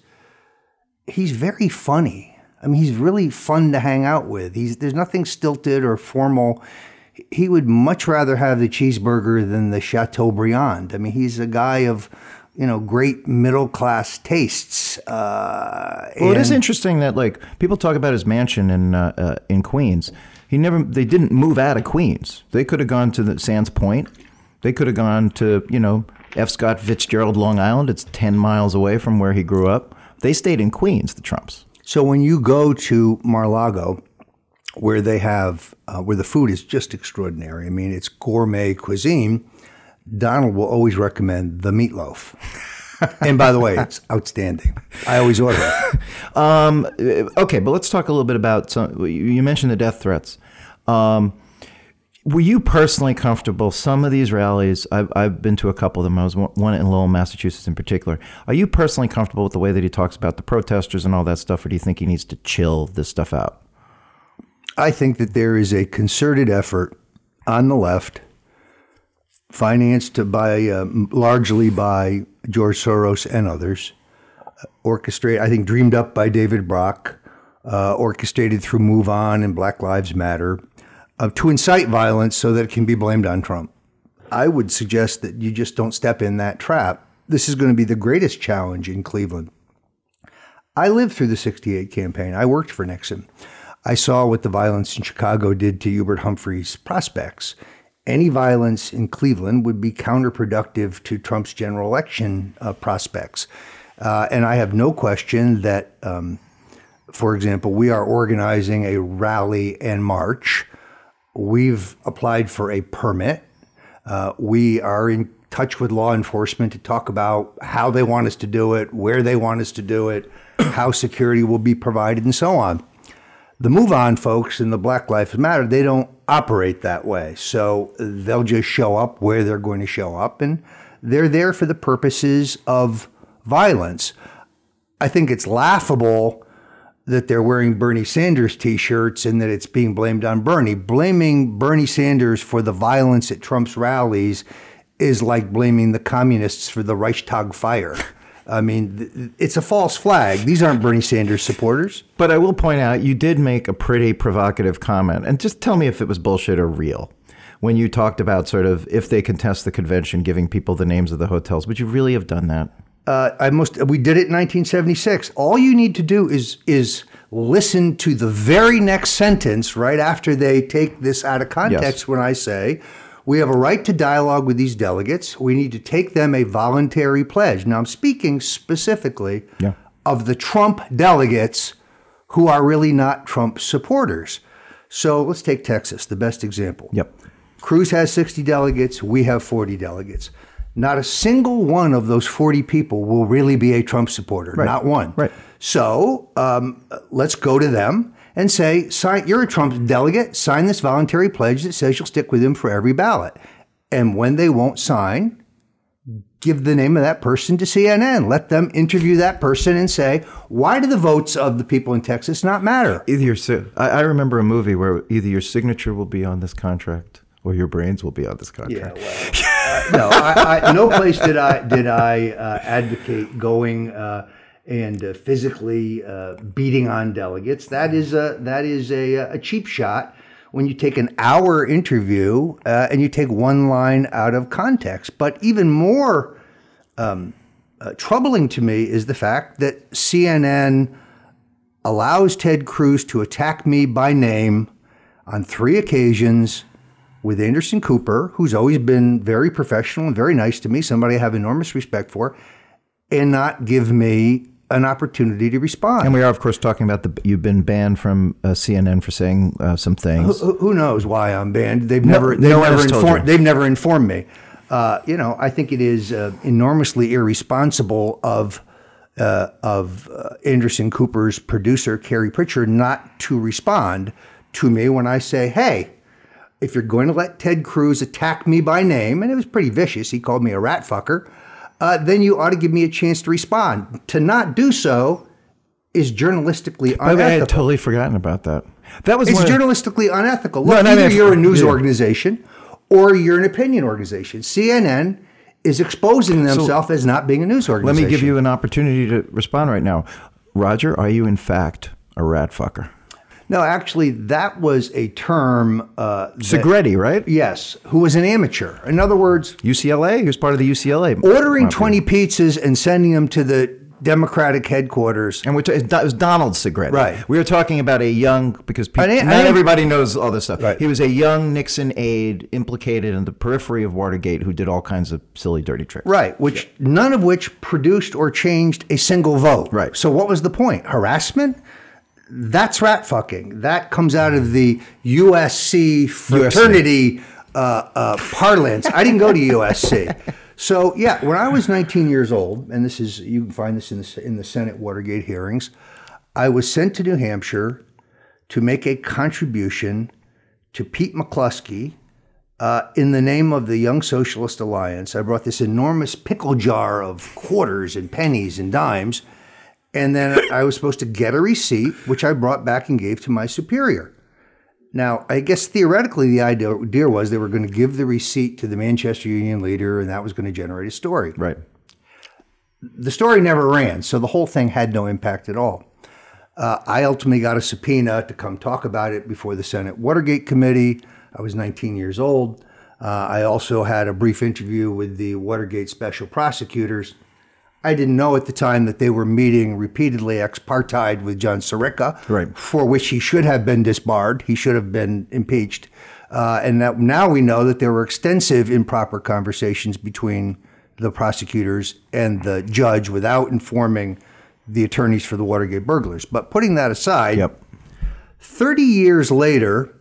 he's very funny. I mean, he's really fun to hang out with. He's, there's nothing stilted or formal. He would much rather have the cheeseburger than the Chateaubriand. I mean, he's a guy of, you know, great middle-class tastes. Uh, well, it is interesting that, like, people talk about his mansion in uh, uh, in Queens. He never, they didn't move out of Queens. They could have gone to the Sands Point. They could have gone to, you know, F. Scott Fitzgerald, Long Island. It's ten miles away from where he grew up. They stayed in Queens, the Trumps. So when you go to Mar-a-Lago, where they have, uh, where the food is just extraordinary, I mean, it's gourmet cuisine, Donald will always recommend the meatloaf. And by the way, it's outstanding. I always order it. um, okay, but let's talk a little bit about some, you mentioned the death threats. Um, were you personally comfortable? Some of these rallies, I've, I've been to a couple of them. I was one in Lowell, Massachusetts in particular. Are you personally comfortable with the way that he talks about the protesters and all that stuff, or do you think he needs to chill this stuff out? I think that there is a concerted effort on the left, financed by uh, largely by George Soros and others, uh, orchestrated, I think dreamed up by David Brock, uh, orchestrated through Move On and Black Lives Matter, uh, to incite violence so that it can be blamed on Trump. I would suggest that you just don't step in that trap. This is going to be the greatest challenge in Cleveland. I lived through the sixty-eight campaign. I worked for Nixon. I saw what the violence in Chicago did to Hubert Humphrey's prospects. Any violence in Cleveland would be counterproductive to Trump's general election uh, prospects. Uh, and I have no question that, um, for example, we are organizing a rally and march. We've applied for a permit. Uh, we are in touch with law enforcement to talk about how they want us to do it, where they want us to do it, how security will be provided, and so on. The Move On folks and the Black Lives Matter, they don't operate that way. So they'll just show up where they're going to show up, and they're there for the purposes of violence. I think it's laughable that they're wearing Bernie Sanders T-shirts and that it's being blamed on Bernie. Blaming Bernie Sanders for the violence at Trump's rallies is like blaming the communists for the Reichstag fire. I mean, it's a false flag. These aren't Bernie Sanders supporters. But I will point out, you did make a pretty provocative comment. And just tell me if it was bullshit or real. When you talked about sort of, if they contest the convention, giving people the names of the hotels. Would you really have done that? Uh, I most we did it in nineteen seventy-six. All you need to do is is listen to the very next sentence right after they take this out of context. Yes. When I say, we have a right to dialogue with these delegates. We need to take them a voluntary pledge. Now, I'm speaking specifically yeah. of the Trump delegates who are really not Trump supporters. So let's take Texas, the best example. Yep. Cruz has sixty delegates. We have forty delegates. Not a single one of those forty people will really be a Trump supporter. Right. Not one. Right. So um, let's go to them and say, sign, you're a Trump delegate, sign this voluntary pledge that says you'll stick with him for every ballot. And when they won't sign, give the name of that person to C N N. Let them interview that person and say, why do the votes of the people in Texas not matter? Either your, I, I remember a movie where either your signature will be on this contract or your brains will be on this contract. Yeah, well, uh, no, I, I, no place did I did I uh, advocate going uh, and uh, physically uh, beating on delegates. That is a that is a, a cheap shot when you take an hour interview uh, and you take one line out of context. But even more um, uh, troubling to me is the fact that C N N allows Ted Cruz to attack me by name on three occasions with Anderson Cooper, who's always been very professional and very nice to me, somebody I have enormous respect for, and not give me an opportunity to respond. And we are, of course, talking about the you've been banned from uh, C N N for saying uh, some things. Who, who knows why I'm banned? They've No- never, they've no one never has told informed. you. They've never informed me. Uh, you know, I think it is uh, enormously irresponsible of uh, of uh, Anderson Cooper's producer Carrie Pritchard not to respond to me when I say, "Hey, if you're going to let Ted Cruz attack me by name," and it was pretty vicious. He called me a rat fucker. Uh, then you ought to give me a chance to respond. To not do so is journalistically By the way, I had unethical. totally forgotten about that. That was It's one of- journalistically unethical. No, Look, no, either no, you're a news yeah. organization or you're an opinion organization. C N N is exposing themselves as not being a news Let organization. me give you an opportunity to respond right now. Roger, are you in fact a rat fucker? No, actually, that was a term. Uh, that- Segretti, right? Yes, who was an amateur. In other words, U C L A? He was part of the U C L A. ordering mafia. twenty pizzas and sending them to the Democratic headquarters. And we're t- it was Donald Segretti. Right. We were talking about a young, because people, An- not an- everybody knows all this stuff. Right. He was a young Nixon aide implicated in the periphery of Watergate who did all kinds of silly, dirty tricks. Right, which none of which produced or changed a single vote. Right. So what was the point? Harassment? That's rat fucking. That comes out of the U S C fraternity uh, uh, parlance. I didn't go to U S C. So yeah, when I was nineteen years old, and this is, you can find this in the, in the Senate Watergate hearings, I was sent to New Hampshire to make a contribution to Pete McCluskey uh, in the name of the Young Socialist Alliance. I brought this enormous pickle jar of quarters and pennies and dimes. And then I was supposed to get a receipt, which I brought back and gave to my superior. Now, I guess theoretically the idea was they were going to give the receipt to the Manchester Union leader, and that was going to generate a story. Right. The story never ran, so the whole thing had no impact at all. Uh, I ultimately got a subpoena to come talk about it before the Senate Watergate Committee. I was nineteen years old. Uh, I also had a brief interview with the Watergate special prosecutors. I didn't know at the time that they were meeting repeatedly ex parte with John Sirica, Right. for which he should have been disbarred. He should have been impeached. Uh, and that now we know that there were extensive improper conversations between the prosecutors and the judge without informing the attorneys for the Watergate burglars. But putting that aside, Yep. thirty years later,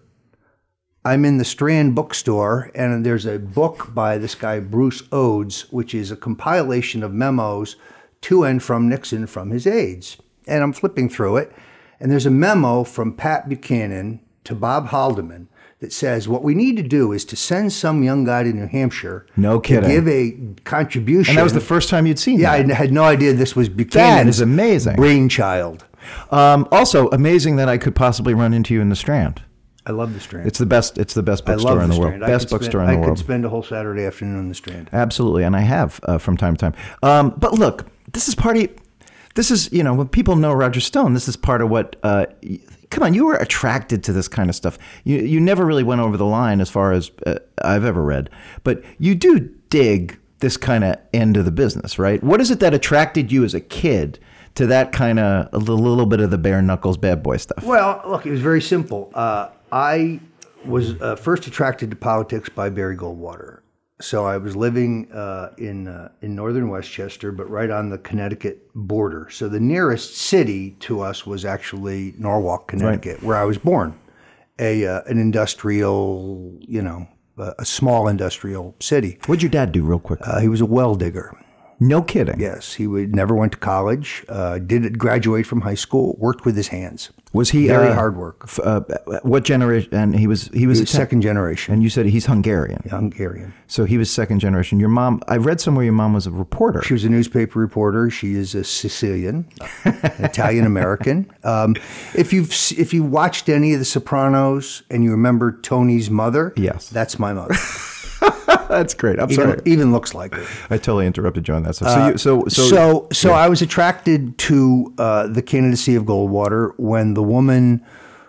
I'm in the Strand bookstore, and there's a book by this guy, Bruce Odes, which is a compilation of memos to and from Nixon from his aides. And I'm flipping through it, and there's a memo from Pat Buchanan to Bob Haldeman that says, what we need to do is to send some young guy to New Hampshire No kidding. to give a contribution. And that was the first time you'd seen Yeah, that. I had no idea this was Buchanan's is amazing. brainchild. Um, also, amazing that I could possibly run into you in the Strand. I love the Strand. It's the best. It's the best I bookstore love in the the world. Strand. I Best could bookstore spend, in the I world. could spend a whole Saturday afternoon in the Strand. Absolutely, and I have uh, from time to time. Um, but look, this is part of. This is, you know, when people know Roger Stone, this is part of what. Uh, y- come on, you were attracted to this kind of stuff. You you never really went over the line as far as uh, I've ever read, but you do dig this kind of end of the business, right? What is it that attracted you as a kid to that kind of a little, little bit of the bare knuckles bad boy stuff? Well, look, it was very simple. Uh, I was uh, first attracted to politics by Barry Goldwater. So I was living uh, in uh, in northern Westchester, but right on the Connecticut border. So the nearest city to us was actually Norwalk, Connecticut, where I was born. A uh, an industrial, you know, a, a small industrial city. What'd your dad do, real quick? Uh, he was a well digger. No kidding. Yes, he would never went to college. Uh, did graduate from high school. Worked with his hands. Was he Very uh, hard work. f- uh, what generation? And he was he was, He a was te- second generation. And you said he's Hungarian. Hungarian. So he was second generation. Your mom, I read somewhere your mom was a reporter. She was a newspaper reporter. She is a Sicilian, Italian American. Um, if you've s- if you watched any of The Sopranos and you remember Tony's mother, Yes. that's my mother. That's great. I'm even, sorry. Even looks like her. I totally interrupted you on that. So, so, Uh, you, so, so, so, so yeah. I was attracted to uh, the candidacy of Goldwater when the woman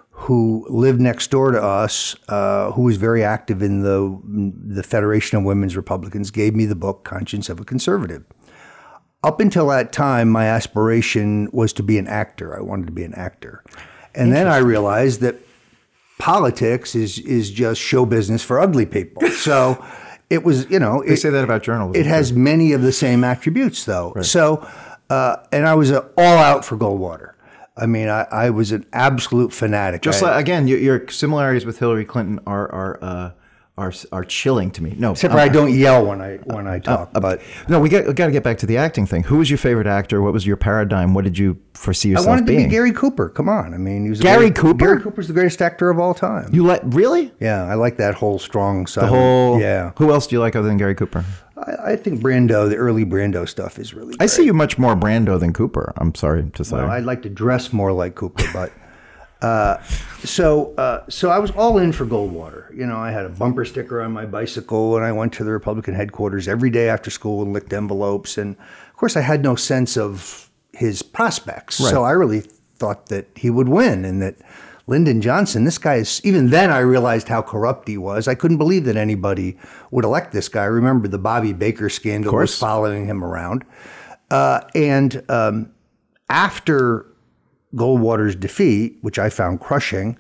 who lived next door to us, uh, who was very active in the the Federation of Women's Republicans, gave me the book Conscience of a Conservative. Up until that time, my aspiration was to be an actor. I wanted to be an actor. And then I realized that politics is is just show business for ugly people. So it was, you know. They it, say that about journalism. It has many of the same attributes, though. Right. So, uh, and I was uh, all out for Goldwater. I mean, I, I was an absolute fanatic. Just I, like, again, your, your similarities with Hillary Clinton are are uh, are are chilling to me. No, except for um, I don't yell when I when I talk. uh, but no, we got we got to get back to the acting thing. Who was your favorite actor? What was your paradigm? What did you foresee I yourself wanted being? to be Gary Cooper. Come on, I mean, he was the Gary great- Cooper? Gary Cooper's the greatest actor of all time. You like really yeah, I like that whole strong side. the whole? Yeah, Who else do you like other than Gary Cooper? I, I think Brando, the early Brando stuff is really. I Great. see you much more Brando than Cooper. I'm sorry to say. Well, I'd like to dress more like Cooper, but uh, so uh, so I was all in for Goldwater. You know, I had a bumper sticker on my bicycle, and I went to the Republican headquarters every day after school and licked envelopes. And of course, I had no sense of his prospects, Right. so I really thought that he would win, and that Lyndon Johnson, this guy is. Even then, I realized how corrupt he was. I couldn't believe that anybody would elect this guy. I remember the Bobby Baker scandal was following him around, uh, and um, after Goldwater's defeat, which I found crushing,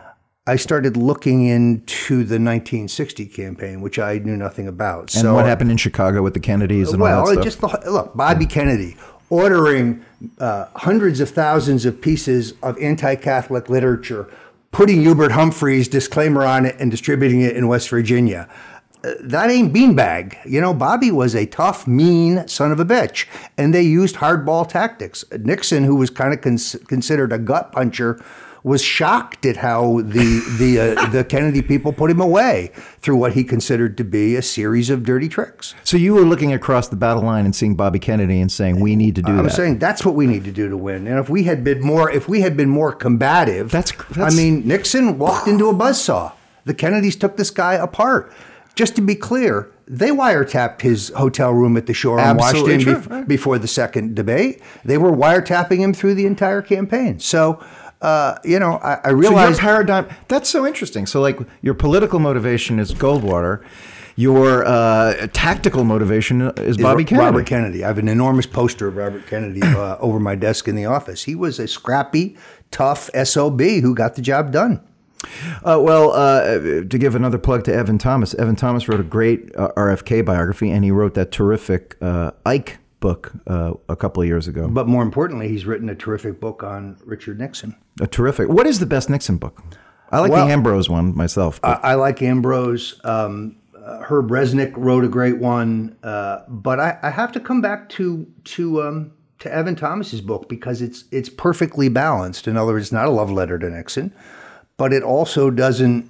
I started looking into the nineteen sixty campaign, which I knew nothing about. and so, what happened in Chicago with the Kennedys and well, all that stuff? just the, look, Bobby Kennedy ordering uh, hundreds of thousands of pieces of anti-Catholic literature, putting Hubert Humphrey's disclaimer on it and distributing it in West Virginia. Uh, that ain't beanbag. You know, Bobby was a tough, mean son of a bitch, and they used hardball tactics. Nixon, who was kind of cons- considered a gut puncher, was shocked at how the the uh, the Kennedy people put him away through what he considered to be a series of dirty tricks. So you were looking across the battle line and seeing Bobby Kennedy and saying, "We need to do I'm that." saying that's what we need to do to win. And if we had been more, if we had been more combative, That's- that's- I mean, Nixon walked into a buzzsaw. The Kennedys took this guy apart. Just to be clear, they wiretapped his hotel room at the Shore in Absolutely Washington true. bef- before the second debate. They were wiretapping him through the entire campaign. So, uh, you know, I, I So your realized. paradigm, that's so interesting. So like your political motivation is Goldwater. Your uh, tactical motivation is Bobby Ro- Kennedy. Robert Kennedy. I have an enormous poster of Robert Kennedy uh, over my desk in the office. He was a scrappy, tough S O B who got the job done. Uh, well, uh, to give another plug to Evan Thomas, Evan Thomas wrote a great uh, R F K biography, and he wrote that terrific uh, Ike book uh, a couple of years ago. But more importantly, he's written a terrific book on Richard Nixon. A terrific. What is the best Nixon book? I like Well, the Ambrose one myself. I, But I like Ambrose. Um, uh, Herb Resnick wrote a great one. Uh, but I, I have to come back to to um, to Evan Thomas's book because it's it's perfectly balanced. In other words, it's not a love letter to Nixon, but it also doesn't.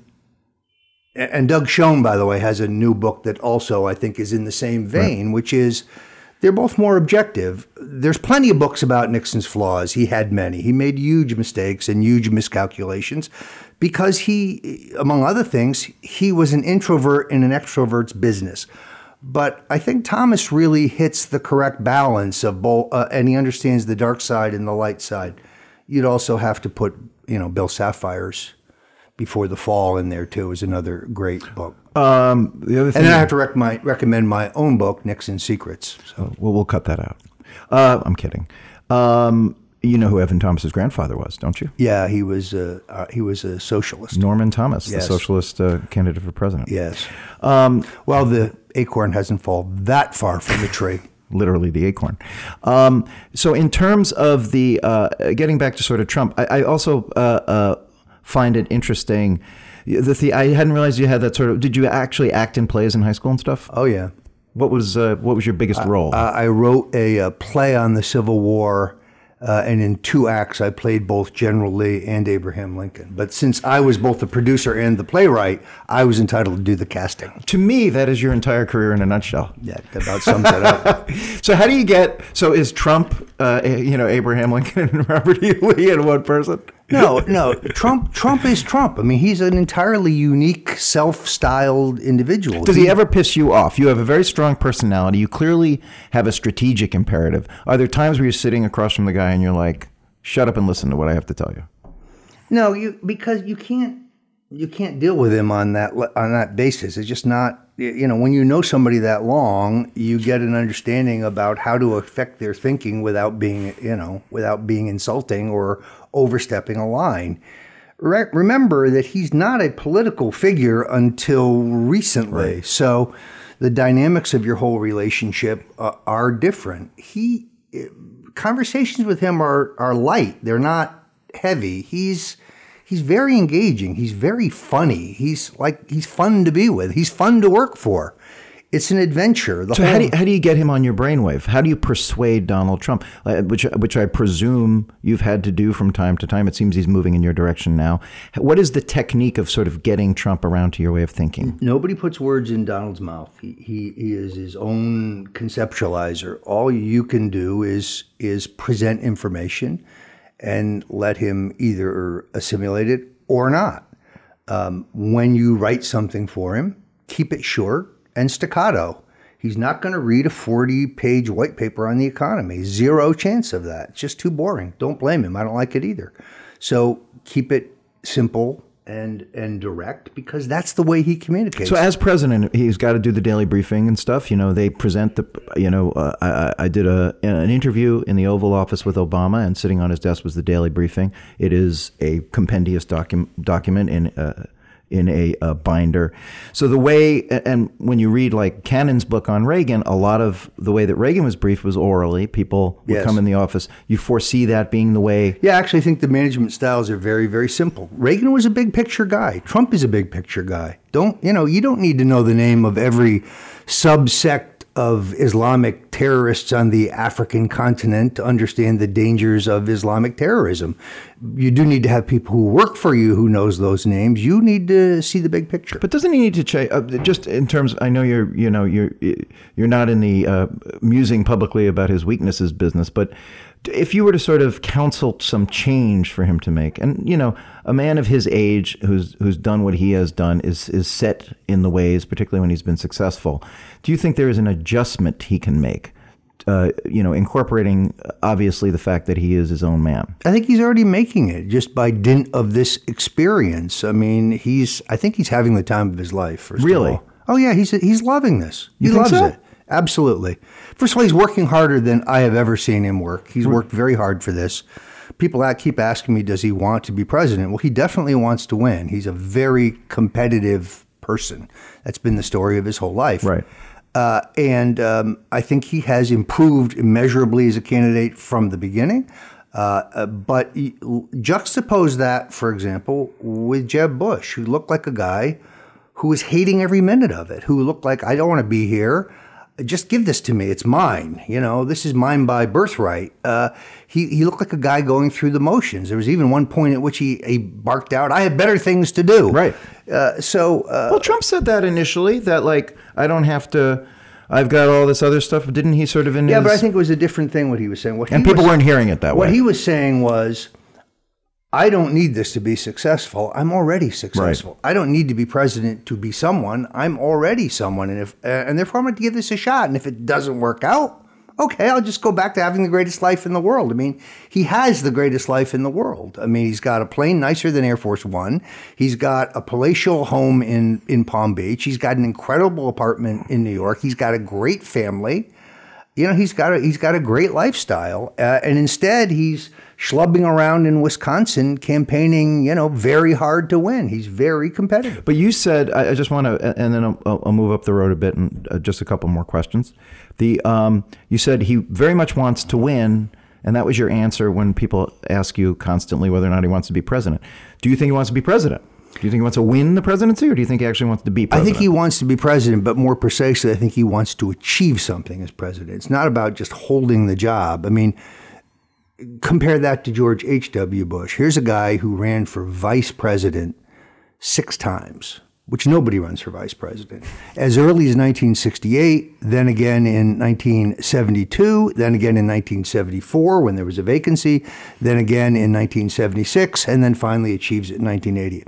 And Doug Schoen, by the way, has a new book that also I think is in the same vein, right. which is they're both more objective. There's plenty of books about Nixon's flaws. He had many. He made huge mistakes and huge miscalculations because he, among other things, he was an introvert in an extrovert's business. But I think Thomas really hits the correct balance of both, uh, and he understands the dark side and the light side. You'd also have to put, you know, Bill Sapphire's Before the Fall in there too is another great book. Um, the other thing, and then I have to rec- my, recommend my own book, Nixon's Secrets. So. Well, we'll cut that out. Uh, I'm kidding. Um, you know who Evan Thomas's grandfather was, don't you? Yeah, he was a uh, he was a socialist. Norman Thomas, yes. the socialist uh, candidate for president. Yes. Um, well, the acorn hasn't fallen that far from the tree. Literally the acorn. Um, so in terms of the uh, getting back to sort of Trump, I, I also uh, uh, find it interesting. The, the I hadn't realized you had that sort of. Did you actually act in plays in high school and stuff? Oh yeah. What was uh, what was your biggest role? Uh, I wrote a, a play on the Civil War, uh, and in two acts I played both General Lee and Abraham Lincoln. But since I was both the producer and the playwright, I was entitled to do the casting. To me, that is your entire career in a nutshell. Yeah, that about sums it up. So how do you get? So is Trump, uh, you know, Abraham Lincoln and Robert E. Lee in one person? No, no. Trump Trump is Trump. I mean, he's an entirely unique, self-styled individual. Does he ever piss you off? You have a very strong personality. You clearly have a strategic imperative. Are there times where you're sitting across from the guy and you're like, shut up and listen to what I have to tell you? No, you because you can't you can't deal with him on that on that basis. It's just not, you know, when you know somebody that long, you get an understanding about how to affect their thinking without being, you know, without being insulting or overstepping a line. Re- remember that he's not a political figure until recently. Right. So the dynamics of your whole relationship uh, are different. He conversations with him are are light. They're not heavy. He's He's very engaging. He's very funny. He's like, he's fun to be with. He's fun to work for. It's an adventure. The so whole, how do, you, how do you get him on your brainwave? How do you persuade Donald Trump, which which I presume you've had to do from time to time? It seems he's moving in your direction now. What is the technique of sort of getting Trump around to your way of thinking? Nobody puts words in Donald's mouth. He he, he is his own conceptualizer. All you can do is is present information and let him either assimilate it or not. Um, when you write something for him, keep it short and staccato. He's not going to read a forty-page white paper on the economy. Zero chance of that. It's just too boring. Don't blame him. I don't like it either. So keep it simple and and direct, because that's the way he communicates. So as president, he's got to do the daily briefing and stuff. You know, they present the, you know, uh, I, I did a an interview in the Oval Office with Obama, and sitting on his desk was the daily briefing. It is a compendious docu- document in uh, in a, a binder. So the way, and when you read like Cannon's book on Reagan, a lot of the way that Reagan was briefed was orally. People would yes. come in the office. You foresee that being the way? Yeah, actually, I think the management styles are very, very simple. Reagan was a big picture guy. Trump is a big picture guy. Don't, you know, you don't need to know the name of every subsect of Islamic terrorists on the African continent to understand the dangers of Islamic terrorism. You do need to have people who work for you who knows those names. You need to see the big picture. But doesn't he need to change? Uh, just in terms, I know you're, you know, you're, you're not in the uh, musing publicly about his weaknesses business, but if you were to sort of counsel some change for him to make, and you know, a man of his age who's who's done what he has done is is set in the ways, particularly when he's been successful. Do you think there is an adjustment he can make? Uh, you know, incorporating obviously the fact that he is his own man. I think he's already making it just by dint of this experience. I mean, he's. I think he's having the time of his life. First really? Of all. Oh yeah, he's he's loving this. He you loves think so? it. Absolutely. First of all, he's working harder than I have ever seen him work. He's worked very hard for this. People keep asking me, does he want to be president? Well, he definitely wants to win. He's a very competitive person. That's been the story of his whole life. Right. Uh, and um, I think he has improved immeasurably as a candidate from the beginning. Uh, but he, juxtapose that, for example, with Jeb Bush, who looked like a guy who was hating every minute of it, who looked like, I don't want to be here. Just give this to me. It's mine. You know, this is mine by birthright. Uh, he, he looked like a guy going through the motions. There was even one point at which he, he barked out, I have better things to do. Right. Uh, so, uh, well, Trump said that initially, that like, I don't have to, I've got all this other stuff. Didn't he sort of in yeah, his... but I think it was a different thing what he was saying. What and he people was, weren't hearing it that what way. What he was saying was, I don't need this to be successful. I'm already successful. Right. I don't need to be president to be someone. I'm already someone, and if uh, and therefore I'm going to give this a shot. And if it doesn't work out, okay, I'll just go back to having the greatest life in the world. I mean, he has the greatest life in the world. I mean, he's got a plane nicer than Air Force One. He's got a palatial home in in Palm Beach. He's got an incredible apartment in New York. He's got a great family. You know, he's got a, he's got a great lifestyle, uh, and instead he's schlubbing around in Wisconsin campaigning, you know, very hard to win. He's very competitive. But you said, I, I just want to, and then I'll, I'll move up the road a bit, and uh, just a couple more questions. The um, you said he very much wants to win, and that was your answer when people ask you constantly whether or not he wants to be president. Do you think he wants to be president? Do you think he wants to win the presidency, or do you think he actually wants to be president? I think he wants to be president, but more precisely, I think he wants to achieve something as president. It's not about just holding the job. I mean, compare that to George H W. Bush. Here's a guy who ran for vice president six times. which nobody runs for vice president. As early as nineteen sixty-eight, then again in nineteen seventy-two, then again in nineteen seventy-four when there was a vacancy, then again in nineteen seventy-six, and then finally achieves it in nineteen eighty.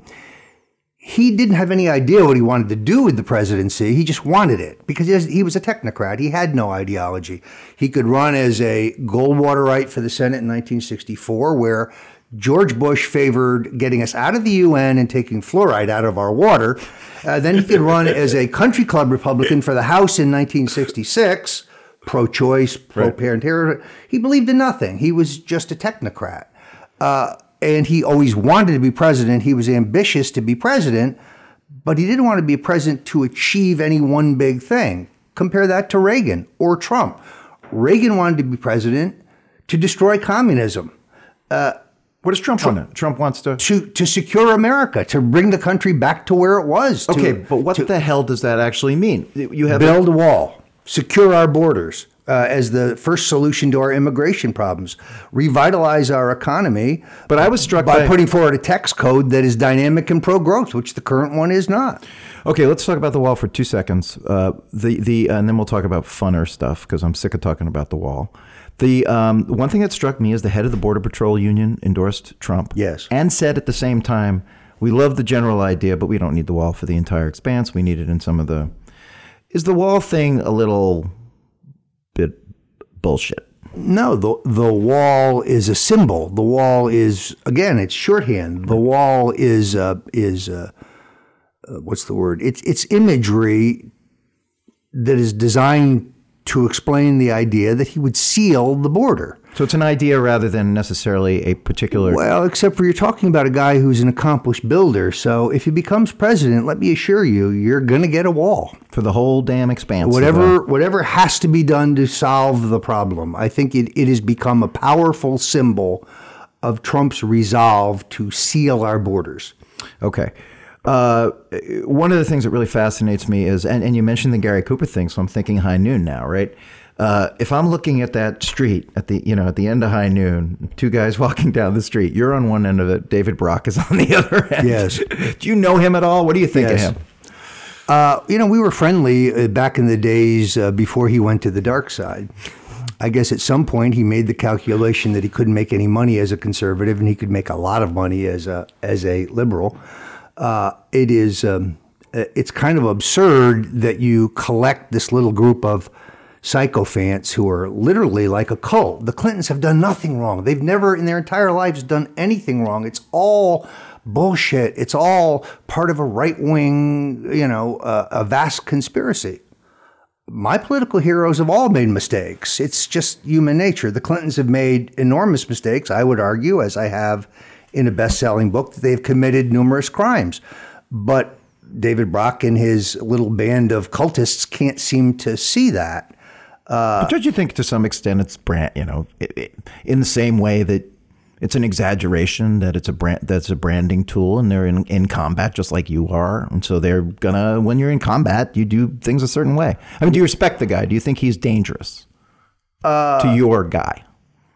He didn't have any idea what he wanted to do with the presidency. He just wanted it because he, has, he was a technocrat. He had no ideology. He could run as a Goldwaterite for the Senate in nineteen sixty-four, where George Bush favored getting us out of the U N and taking fluoride out of our water. Uh, then he could run as a country club Republican for the House in nineteen sixty-six, pro-choice, pro-parenthood. He believed in nothing. He was just a technocrat. Uh, and he always wanted to be president. He was ambitious to be president, but he didn't want to be president to achieve any one big thing. Compare that to Reagan or Trump. Reagan wanted to be president to destroy communism. Uh, What does Trump, Trump want? Trump wants to... to to secure America, to bring the country back to where it was. Okay, to, but what to the hell does that actually mean? You have build a wall, secure our borders uh, as the first solution to our immigration problems, revitalize our economy. But I was struck by, by putting forward a tax code that is dynamic and pro-growth, which the current one is not. Okay, let's talk about the wall for two seconds. Uh, the the and then we'll talk about funner stuff because I'm sick of talking about the wall. The um, one thing that struck me is the head of the Border Patrol Union endorsed Trump. Yes. And said at the same time, we love the general idea, but we don't need the wall for the entire expanse. We need it in some of the... Is the wall thing a little bit bullshit? No, the the wall is a symbol. The wall is, again, it's shorthand. The wall is, uh, is uh, uh, what's the word? It's, it's imagery that is designed to explain the idea that he would seal the border. So it's an idea rather than necessarily a particular... Well, except for you're talking about a guy who's an accomplished builder. So if he becomes president, let me assure you, you're going to get a wall. For the whole damn expanse. Whatever whatever has to be done to solve the problem. I think it, it has become a powerful symbol of Trump's resolve to seal our borders. Okay. Uh, one of the things that really fascinates me is, and, and you mentioned the Gary Cooper thing, so I'm thinking High Noon now, right? Uh, if I'm looking at that street at the, you know, at the end of High Noon, two guys walking down the street, you're on one end of it, David Brock is on the other end. Yes. Do you know him at all? What do you think Yes. of him? Uh, you know, we were friendly uh, back in the days uh, before he went to the dark side. I guess at some point he made the calculation that he couldn't make any money as a conservative and he could make a lot of money as a as a liberal. Uh, it is um, it's kind of absurd that you collect this little group of sycophants who are literally like a cult. The Clintons have done nothing wrong. They've never in their entire lives done anything wrong. It's all bullshit. It's all part of a right-wing, you know, uh, a vast conspiracy. My political heroes have all made mistakes. It's just human nature. The Clintons have made enormous mistakes, I would argue, as I have in a best-selling book, that they've committed numerous crimes. But David Brock and his little band of cultists can't seem to see that. Uh, but don't you think to some extent it's brand, you know, it, it, in the same way that it's an exaggeration, that it's a brand, that's a branding tool, and they're in, in combat just like you are, and so they're gonna, when you're in combat, you do things a certain way. I mean, do you respect the guy? Do you think he's dangerous uh, to your guy?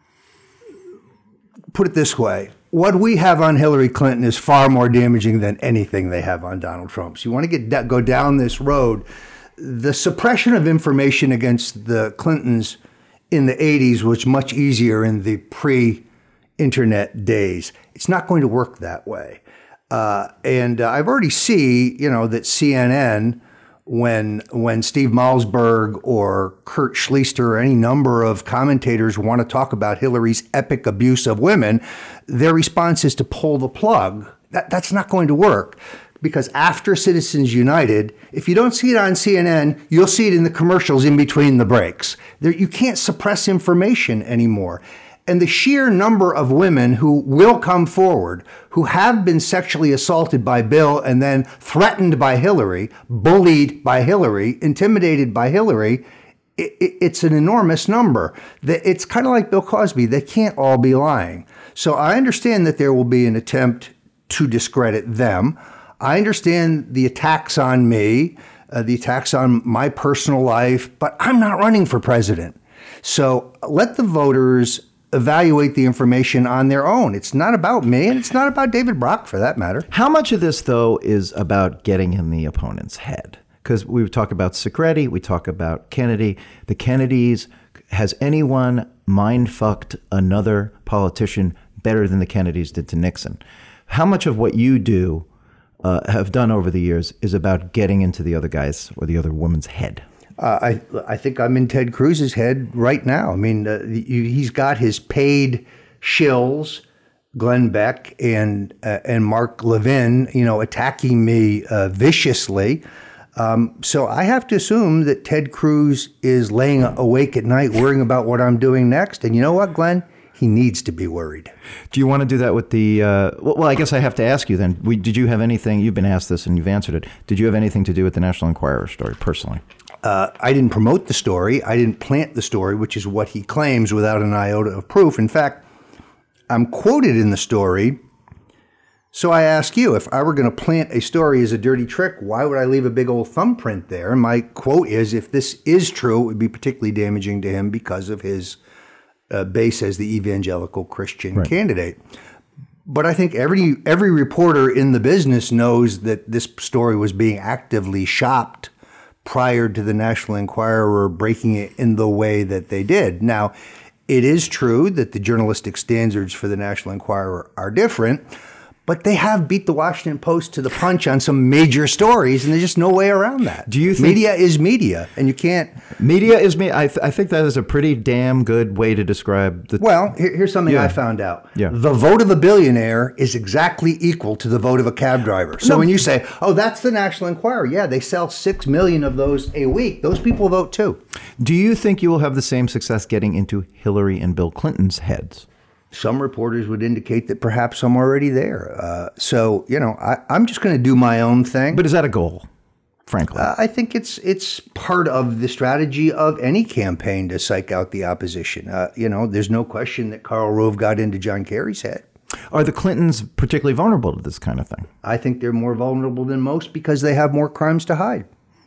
Put it this way. What we have on Hillary Clinton is far more damaging than anything they have on Donald Trump. So you want to get go down this road. The suppression of information against the Clintons in the eighties was much easier in the pre-internet days. It's not going to work that way. Uh, and uh, I've already see, you know, that C N N, when when Steve Malzberg or Kurt Schlichter or any number of commentators want to talk about Hillary's epic abuse of women, their response is to pull the plug. That, that's not going to work. Because after Citizens United, if you don't see it on C N N, you'll see it in the commercials in between the breaks. There, you can't suppress information anymore. And the sheer number of women who will come forward, who have been sexually assaulted by Bill and then threatened by Hillary, bullied by Hillary, intimidated by Hillary, it, it, it's an enormous number. It's kind of like Bill Cosby. They can't all be lying. So I understand that there will be an attempt to discredit them. I understand the attacks on me, uh, the attacks on my personal life, but I'm not running for president. So let the voters evaluate the information on their own. It's not about me, and it's not about David Brock, for that matter. How much of this, though, is about getting in the opponent's head? Because we talk about Segretti, we talk about Kennedy. The Kennedys, has anyone mind-fucked another politician better than the Kennedys did to Nixon? How much of what you do, uh, have done over the years, is about getting into the other guy's or the other woman's head? Uh, I I think I'm in Ted Cruz's head right now. I mean, uh, he's got his paid shills, Glenn Beck and uh, and Mark Levin, you know, attacking me uh, viciously. Um, so I have to assume that Ted Cruz is laying awake at night worrying about what I'm doing next. And you know what, Glenn? He needs to be worried. Do you want to do that with the, uh, well, well, I guess I have to ask you then, we, did you have anything, you've been asked this and you've answered it, did you have anything to do with the National Enquirer story personally? Uh, I didn't promote the story. I didn't plant the story, which is what he claims without an iota of proof. In fact, I'm quoted in the story. So I ask you, if I were going to plant a story as a dirty trick, why would I leave a big old thumbprint there? And my quote is, if this is true, it would be particularly damaging to him because of his uh, base as the evangelical Christian right. candidate. But I think every every reporter in the business knows that this story was being actively shopped prior to the National Enquirer breaking it in the way that they did. Now, it is true that the journalistic standards for the National Enquirer are different, but they have beat the Washington Post to the punch on some major stories, and there's just no way around that. Do you think media is media, and you can't... Media is me. I, th- I think that is a pretty damn good way to describe the... Well, here, here's something yeah. I found out. Yeah. The vote of a billionaire is exactly equal to the vote of a cab driver. So No. when you say, oh, that's the National Enquirer, yeah, they sell six million of those a week. Those people vote too. Do you think you will have the same success getting into Hillary and Bill Clinton's heads? Some reporters would indicate that perhaps I'm already there. Uh, so, you know, I, I'm just going to do my own thing. But is that a goal, frankly? Uh, I think it's it's part of the strategy of any campaign to psych out the opposition. Uh, you know, there's no question that Karl Rove got into John Kerry's head. Are the Clintons particularly vulnerable to this kind of thing? I think they're more vulnerable than most because they have more crimes to hide.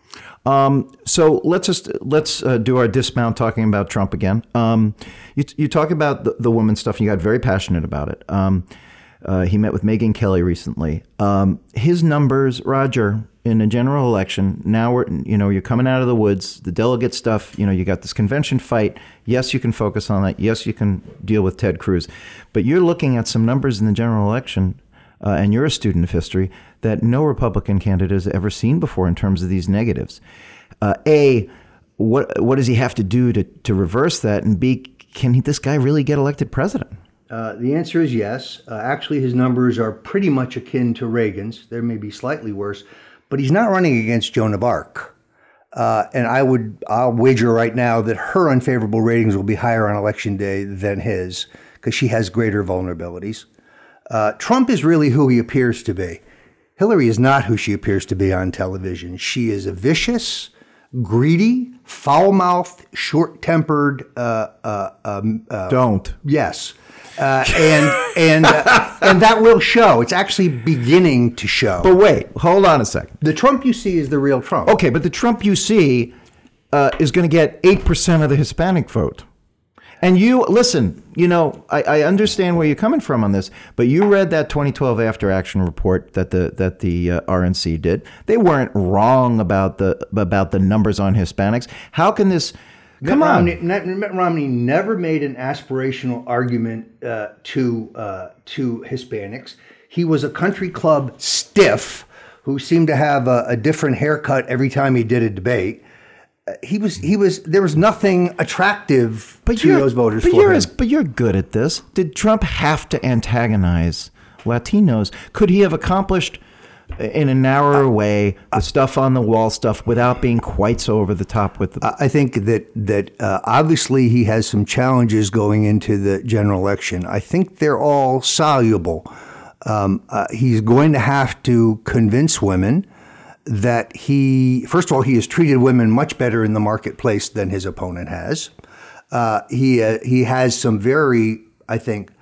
Um, so let's just let's uh, do our dismount talking about Trump again. Um, you you talk about the, the woman stuff, and you got very passionate about it. Um, uh, he met with Megyn Kelly recently. Um, his numbers, Roger, in a general election. Now we're you know you're coming out of the woods. The delegate stuff. You know you got this convention fight. Yes, you can focus on that. Yes, you can deal with Ted Cruz, but you're looking at some numbers in the general election. Uh, and you're a student of history, that no Republican candidate has ever seen before in terms of these negatives. Uh, A, what what does he have to do to, to reverse that? And B, can he, this guy really get elected president? Uh, the answer is yes. Uh, actually, his numbers are pretty much akin to Reagan's. They may be slightly worse, but he's not running against Joan of Arc. Uh, and I would, I'll wager right now that her unfavorable ratings will be higher on election day than his because she has greater vulnerabilities. Uh, Trump is really who he appears to be. Hillary is not who she appears to be on television. She is a vicious, greedy, foul-mouthed, short-tempered. Uh, uh, um, uh, Don't. Yes, uh, and and uh, and that will show. It's actually beginning to show. But wait, hold on a second. The Trump you see is the real Trump. Okay, but the Trump you see uh, is going to get eight percent of the Hispanic vote. And you, listen, you know, I, I understand where you're coming from on this, but you read that twenty twelve after action report that the that the uh, R N C did. They weren't wrong about the about the numbers on Hispanics. How can this, come Mitt on. Romney, Mitt Romney never made an aspirational argument uh, to uh, to Hispanics. He was a country club stiff who seemed to have a, a different haircut every time he did a debate. He was, he was, there was nothing attractive But to you're- those voters but for you're him. as- but you're good at this. Did Trump have to antagonize Latinos? Could he have accomplished in a narrower way the stuff on the wall stuff without being quite so over the top with the... I think that that uh, obviously he has some challenges going into the general election. I think they're all soluble. Um, uh, he's going to have to convince women that he, first of all, he has treated women much better in the marketplace than his opponent has. Uh, he uh, he has some very, I think,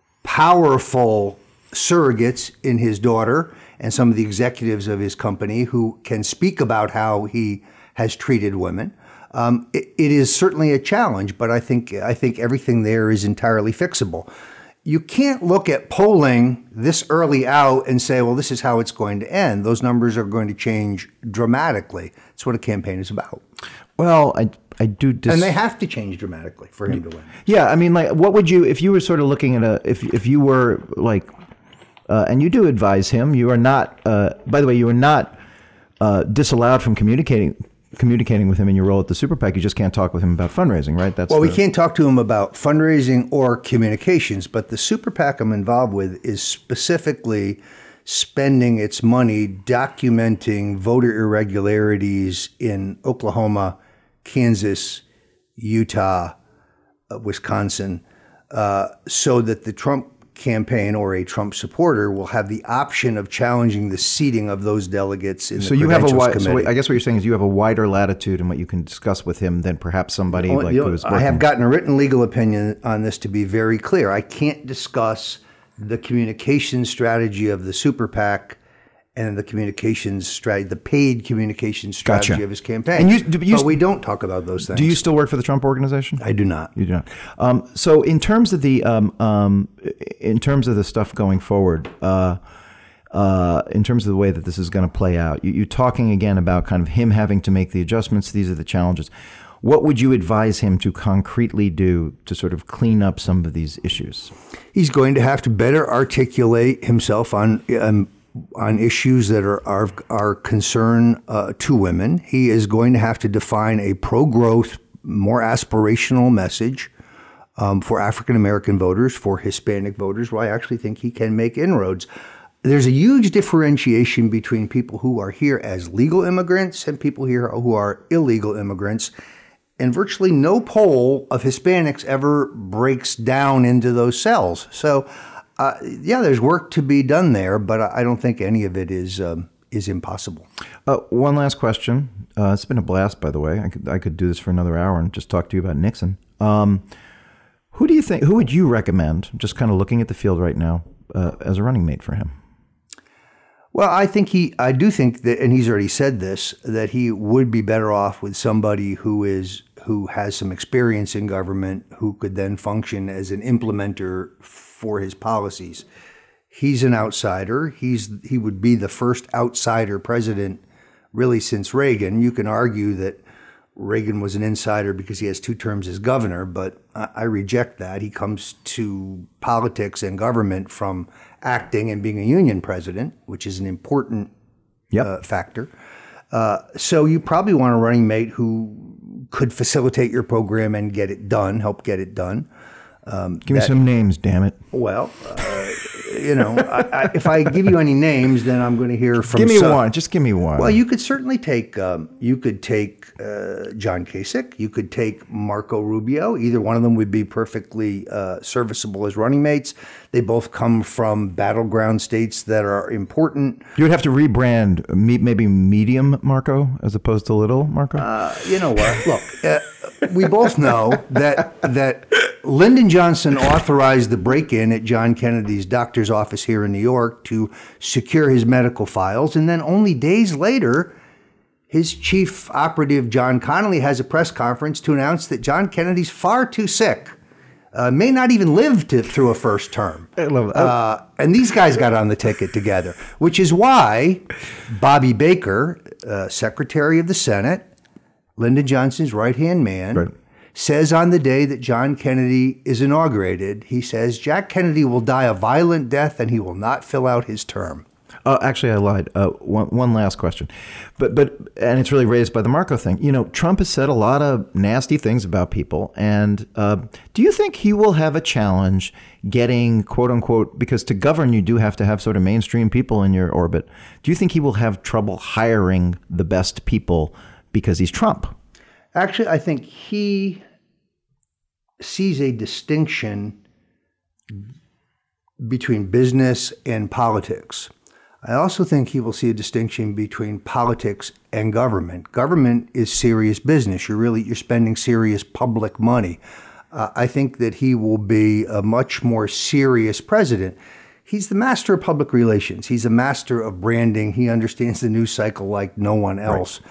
powerful surrogates in his daughter and some of the executives of his company who can speak about how he has treated women. Um, it, it is certainly a challenge, but I think I think everything there is entirely fixable. You can't look at polling this early out and say, well, this is how it's going to end. Those numbers are going to change dramatically. That's what a campaign is about. Well, I I do dis- and they have to change dramatically for him to win. Yeah, I mean, like, what would you, if you were sort of looking at a, if if you were like, uh, and you do advise him, you are not, uh, by the way, you are not uh, disallowed from communicating communicating with him in your role at the Super PAC. You just can't talk with him about fundraising, right? That's well, the, we can't talk to him about fundraising or communications, but the Super PAC I'm involved with is specifically spending its money documenting voter irregularities in Oklahoma, Kansas, Utah, uh, Wisconsin, uh, so that the Trump campaign or a Trump supporter will have the option of challenging the seating of those delegates in the so you have a Credentials wi- so Committee. I guess what you're saying is you have a wider latitude in what you can discuss with him than perhaps somebody Well, like you know, who is I working. have gotten a written legal opinion on this to be very clear. I can't discuss the communications strategy of the Super PAC and the communications strategy, the paid communications strategy Gotcha. of his campaign. And you- do you- but we don't talk about those things. Do you still work for the Trump Organization? I do not. You do not. Um, so in terms of the um, um, in terms of the stuff going forward, uh, uh, in terms of the way that this is going to play out, you, you're talking again about kind of him having to make the adjustments. These are the challenges. What would you advise him to concretely do to sort of clean up some of these issues? He's going to have to better articulate himself on um, on issues that are are, are concern uh, to women. He is going to have to define a pro-growth, more aspirational message um, for African American voters, for Hispanic voters, where I actually think he can make inroads. There's a huge differentiation between people who are here as legal immigrants and people here who are illegal immigrants. And virtually no poll of Hispanics ever breaks down into those cells. So, uh, yeah, there's work to be done there, but I don't think any of it is um, is impossible. Uh, one last question. Uh, it's been a blast, by the way. I could I could do this for another hour and just talk to you about Nixon. Um, who do you think? Who would you recommend? Just kind of looking at the field right now uh, as a running mate for him. Well, I think he, I do think that, and he's already said this, that he would be better off with somebody who is, who has some experience in government, who could then function as an implementer for his policies. He's an outsider. He's, he would be the first outsider president really since Reagan. You can argue that Reagan was an insider because he has two terms as governor, but I, I reject that. He comes to politics and government from acting and being a union president, which is an important yep. uh, factor. Uh, so you probably want a running mate who could facilitate your program and get it done, help get it done. Um, Give me that, some names, damn it. Well, uh, you know, I, I, if I give you any names, then I'm going to hear from. Give me some. one. Just give me one. Well, you could certainly take. Um, you could take uh, John Kasich. You could take Marco Rubio. Either one of them would be perfectly uh, serviceable as running mates. They both come from battleground states that are important. You would have to rebrand maybe medium Marco as opposed to little Marco. Uh, you know what? Look, uh, we both know that that Lyndon Johnson authorized the break-in at John Kennedy's doctor's office here in New York to secure his medical files, and then only days later, his chief operative John Connally has a press conference to announce that John Kennedy's far too sick. Uh, may not even live to, through a first term. I love it. Uh, and these guys got on the ticket together, which is why Bobby Baker, uh, Secretary of the Senate, Lyndon Johnson's right-hand man, right. says on the day that John Kennedy is inaugurated, he says, Jack Kennedy will die a violent death and he will not fill out his term. Uh, actually, I lied. Uh, one, one last question, but but and it's really raised by the Marco thing. You know, Trump has said a lot of nasty things about people, and uh, do you think he will have a challenge getting quote unquote, because to govern you do have to have sort of mainstream people in your orbit? Do you think he will have trouble hiring the best people because he's Trump? Actually, I think he sees a distinction between business and politics. I also think he will see a distinction between politics and government. Government is serious business. You're really, you're spending serious public money. Uh, I think that he will be a much more serious president. He's the master of public relations. He's a master of branding. He understands the news cycle like no one else. Right.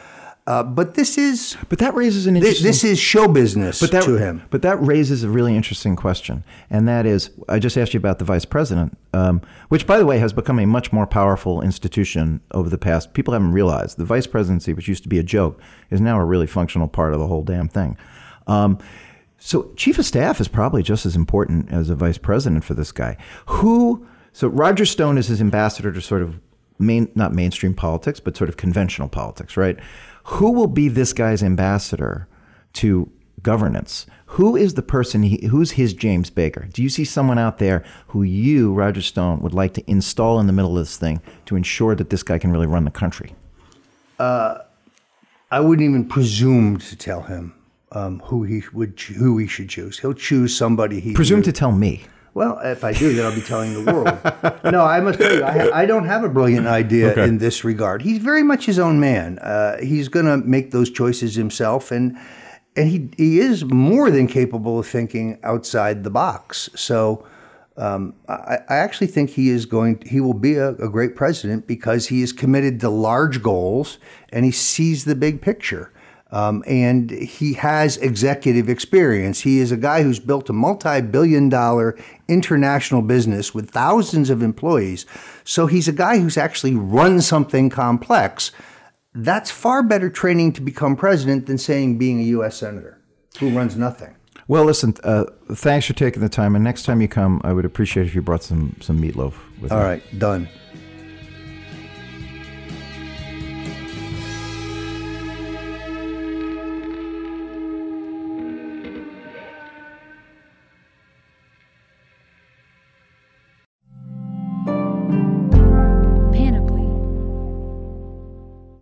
Uh, but this is but that raises an this, interesting. this is show business but that, to him. But that raises a really interesting question, and that is, I just asked you about the vice president, um, which, by the way, has become a much more powerful institution over the past. People haven't realized the vice presidency, which used to be a joke, is now a really functional part of the whole damn thing. Um, so, chief of staff is probably just as important as a vice president for this guy. Who? So, Roger Stone is his ambassador to sort of main, not mainstream politics, but sort of conventional politics, right? Who will be this guy's ambassador to governance? Who is the person, he, who's his James Baker? Do you see someone out there who you, Roger Stone, would like to install in the middle of this thing to ensure that this guy can really run the country? Uh, I wouldn't even presume to tell him um, who he would, who he should choose. He'll choose somebody he Presume knew. to tell me. Well, if I do, then I'll be telling the world. No, I must tell you, I, ha- I don't have a brilliant idea Okay. in this regard. He's very much his own man. Uh, he's going to make those choices himself, and and he he is more than capable of thinking outside the box. So um, I, I actually think he is going. He will be a, a great president because he is committed to large goals and he sees the big picture. Um, and he has executive experience. He is a guy who's built a multi-billion dollar international business with thousands of employees. So he's a guy who's actually run something complex. That's far better training to become president than saying being a U S senator who runs nothing. Well, listen, uh, thanks for taking the time. And next time you come, I would appreciate if you brought some, some meatloaf with you. All right, done.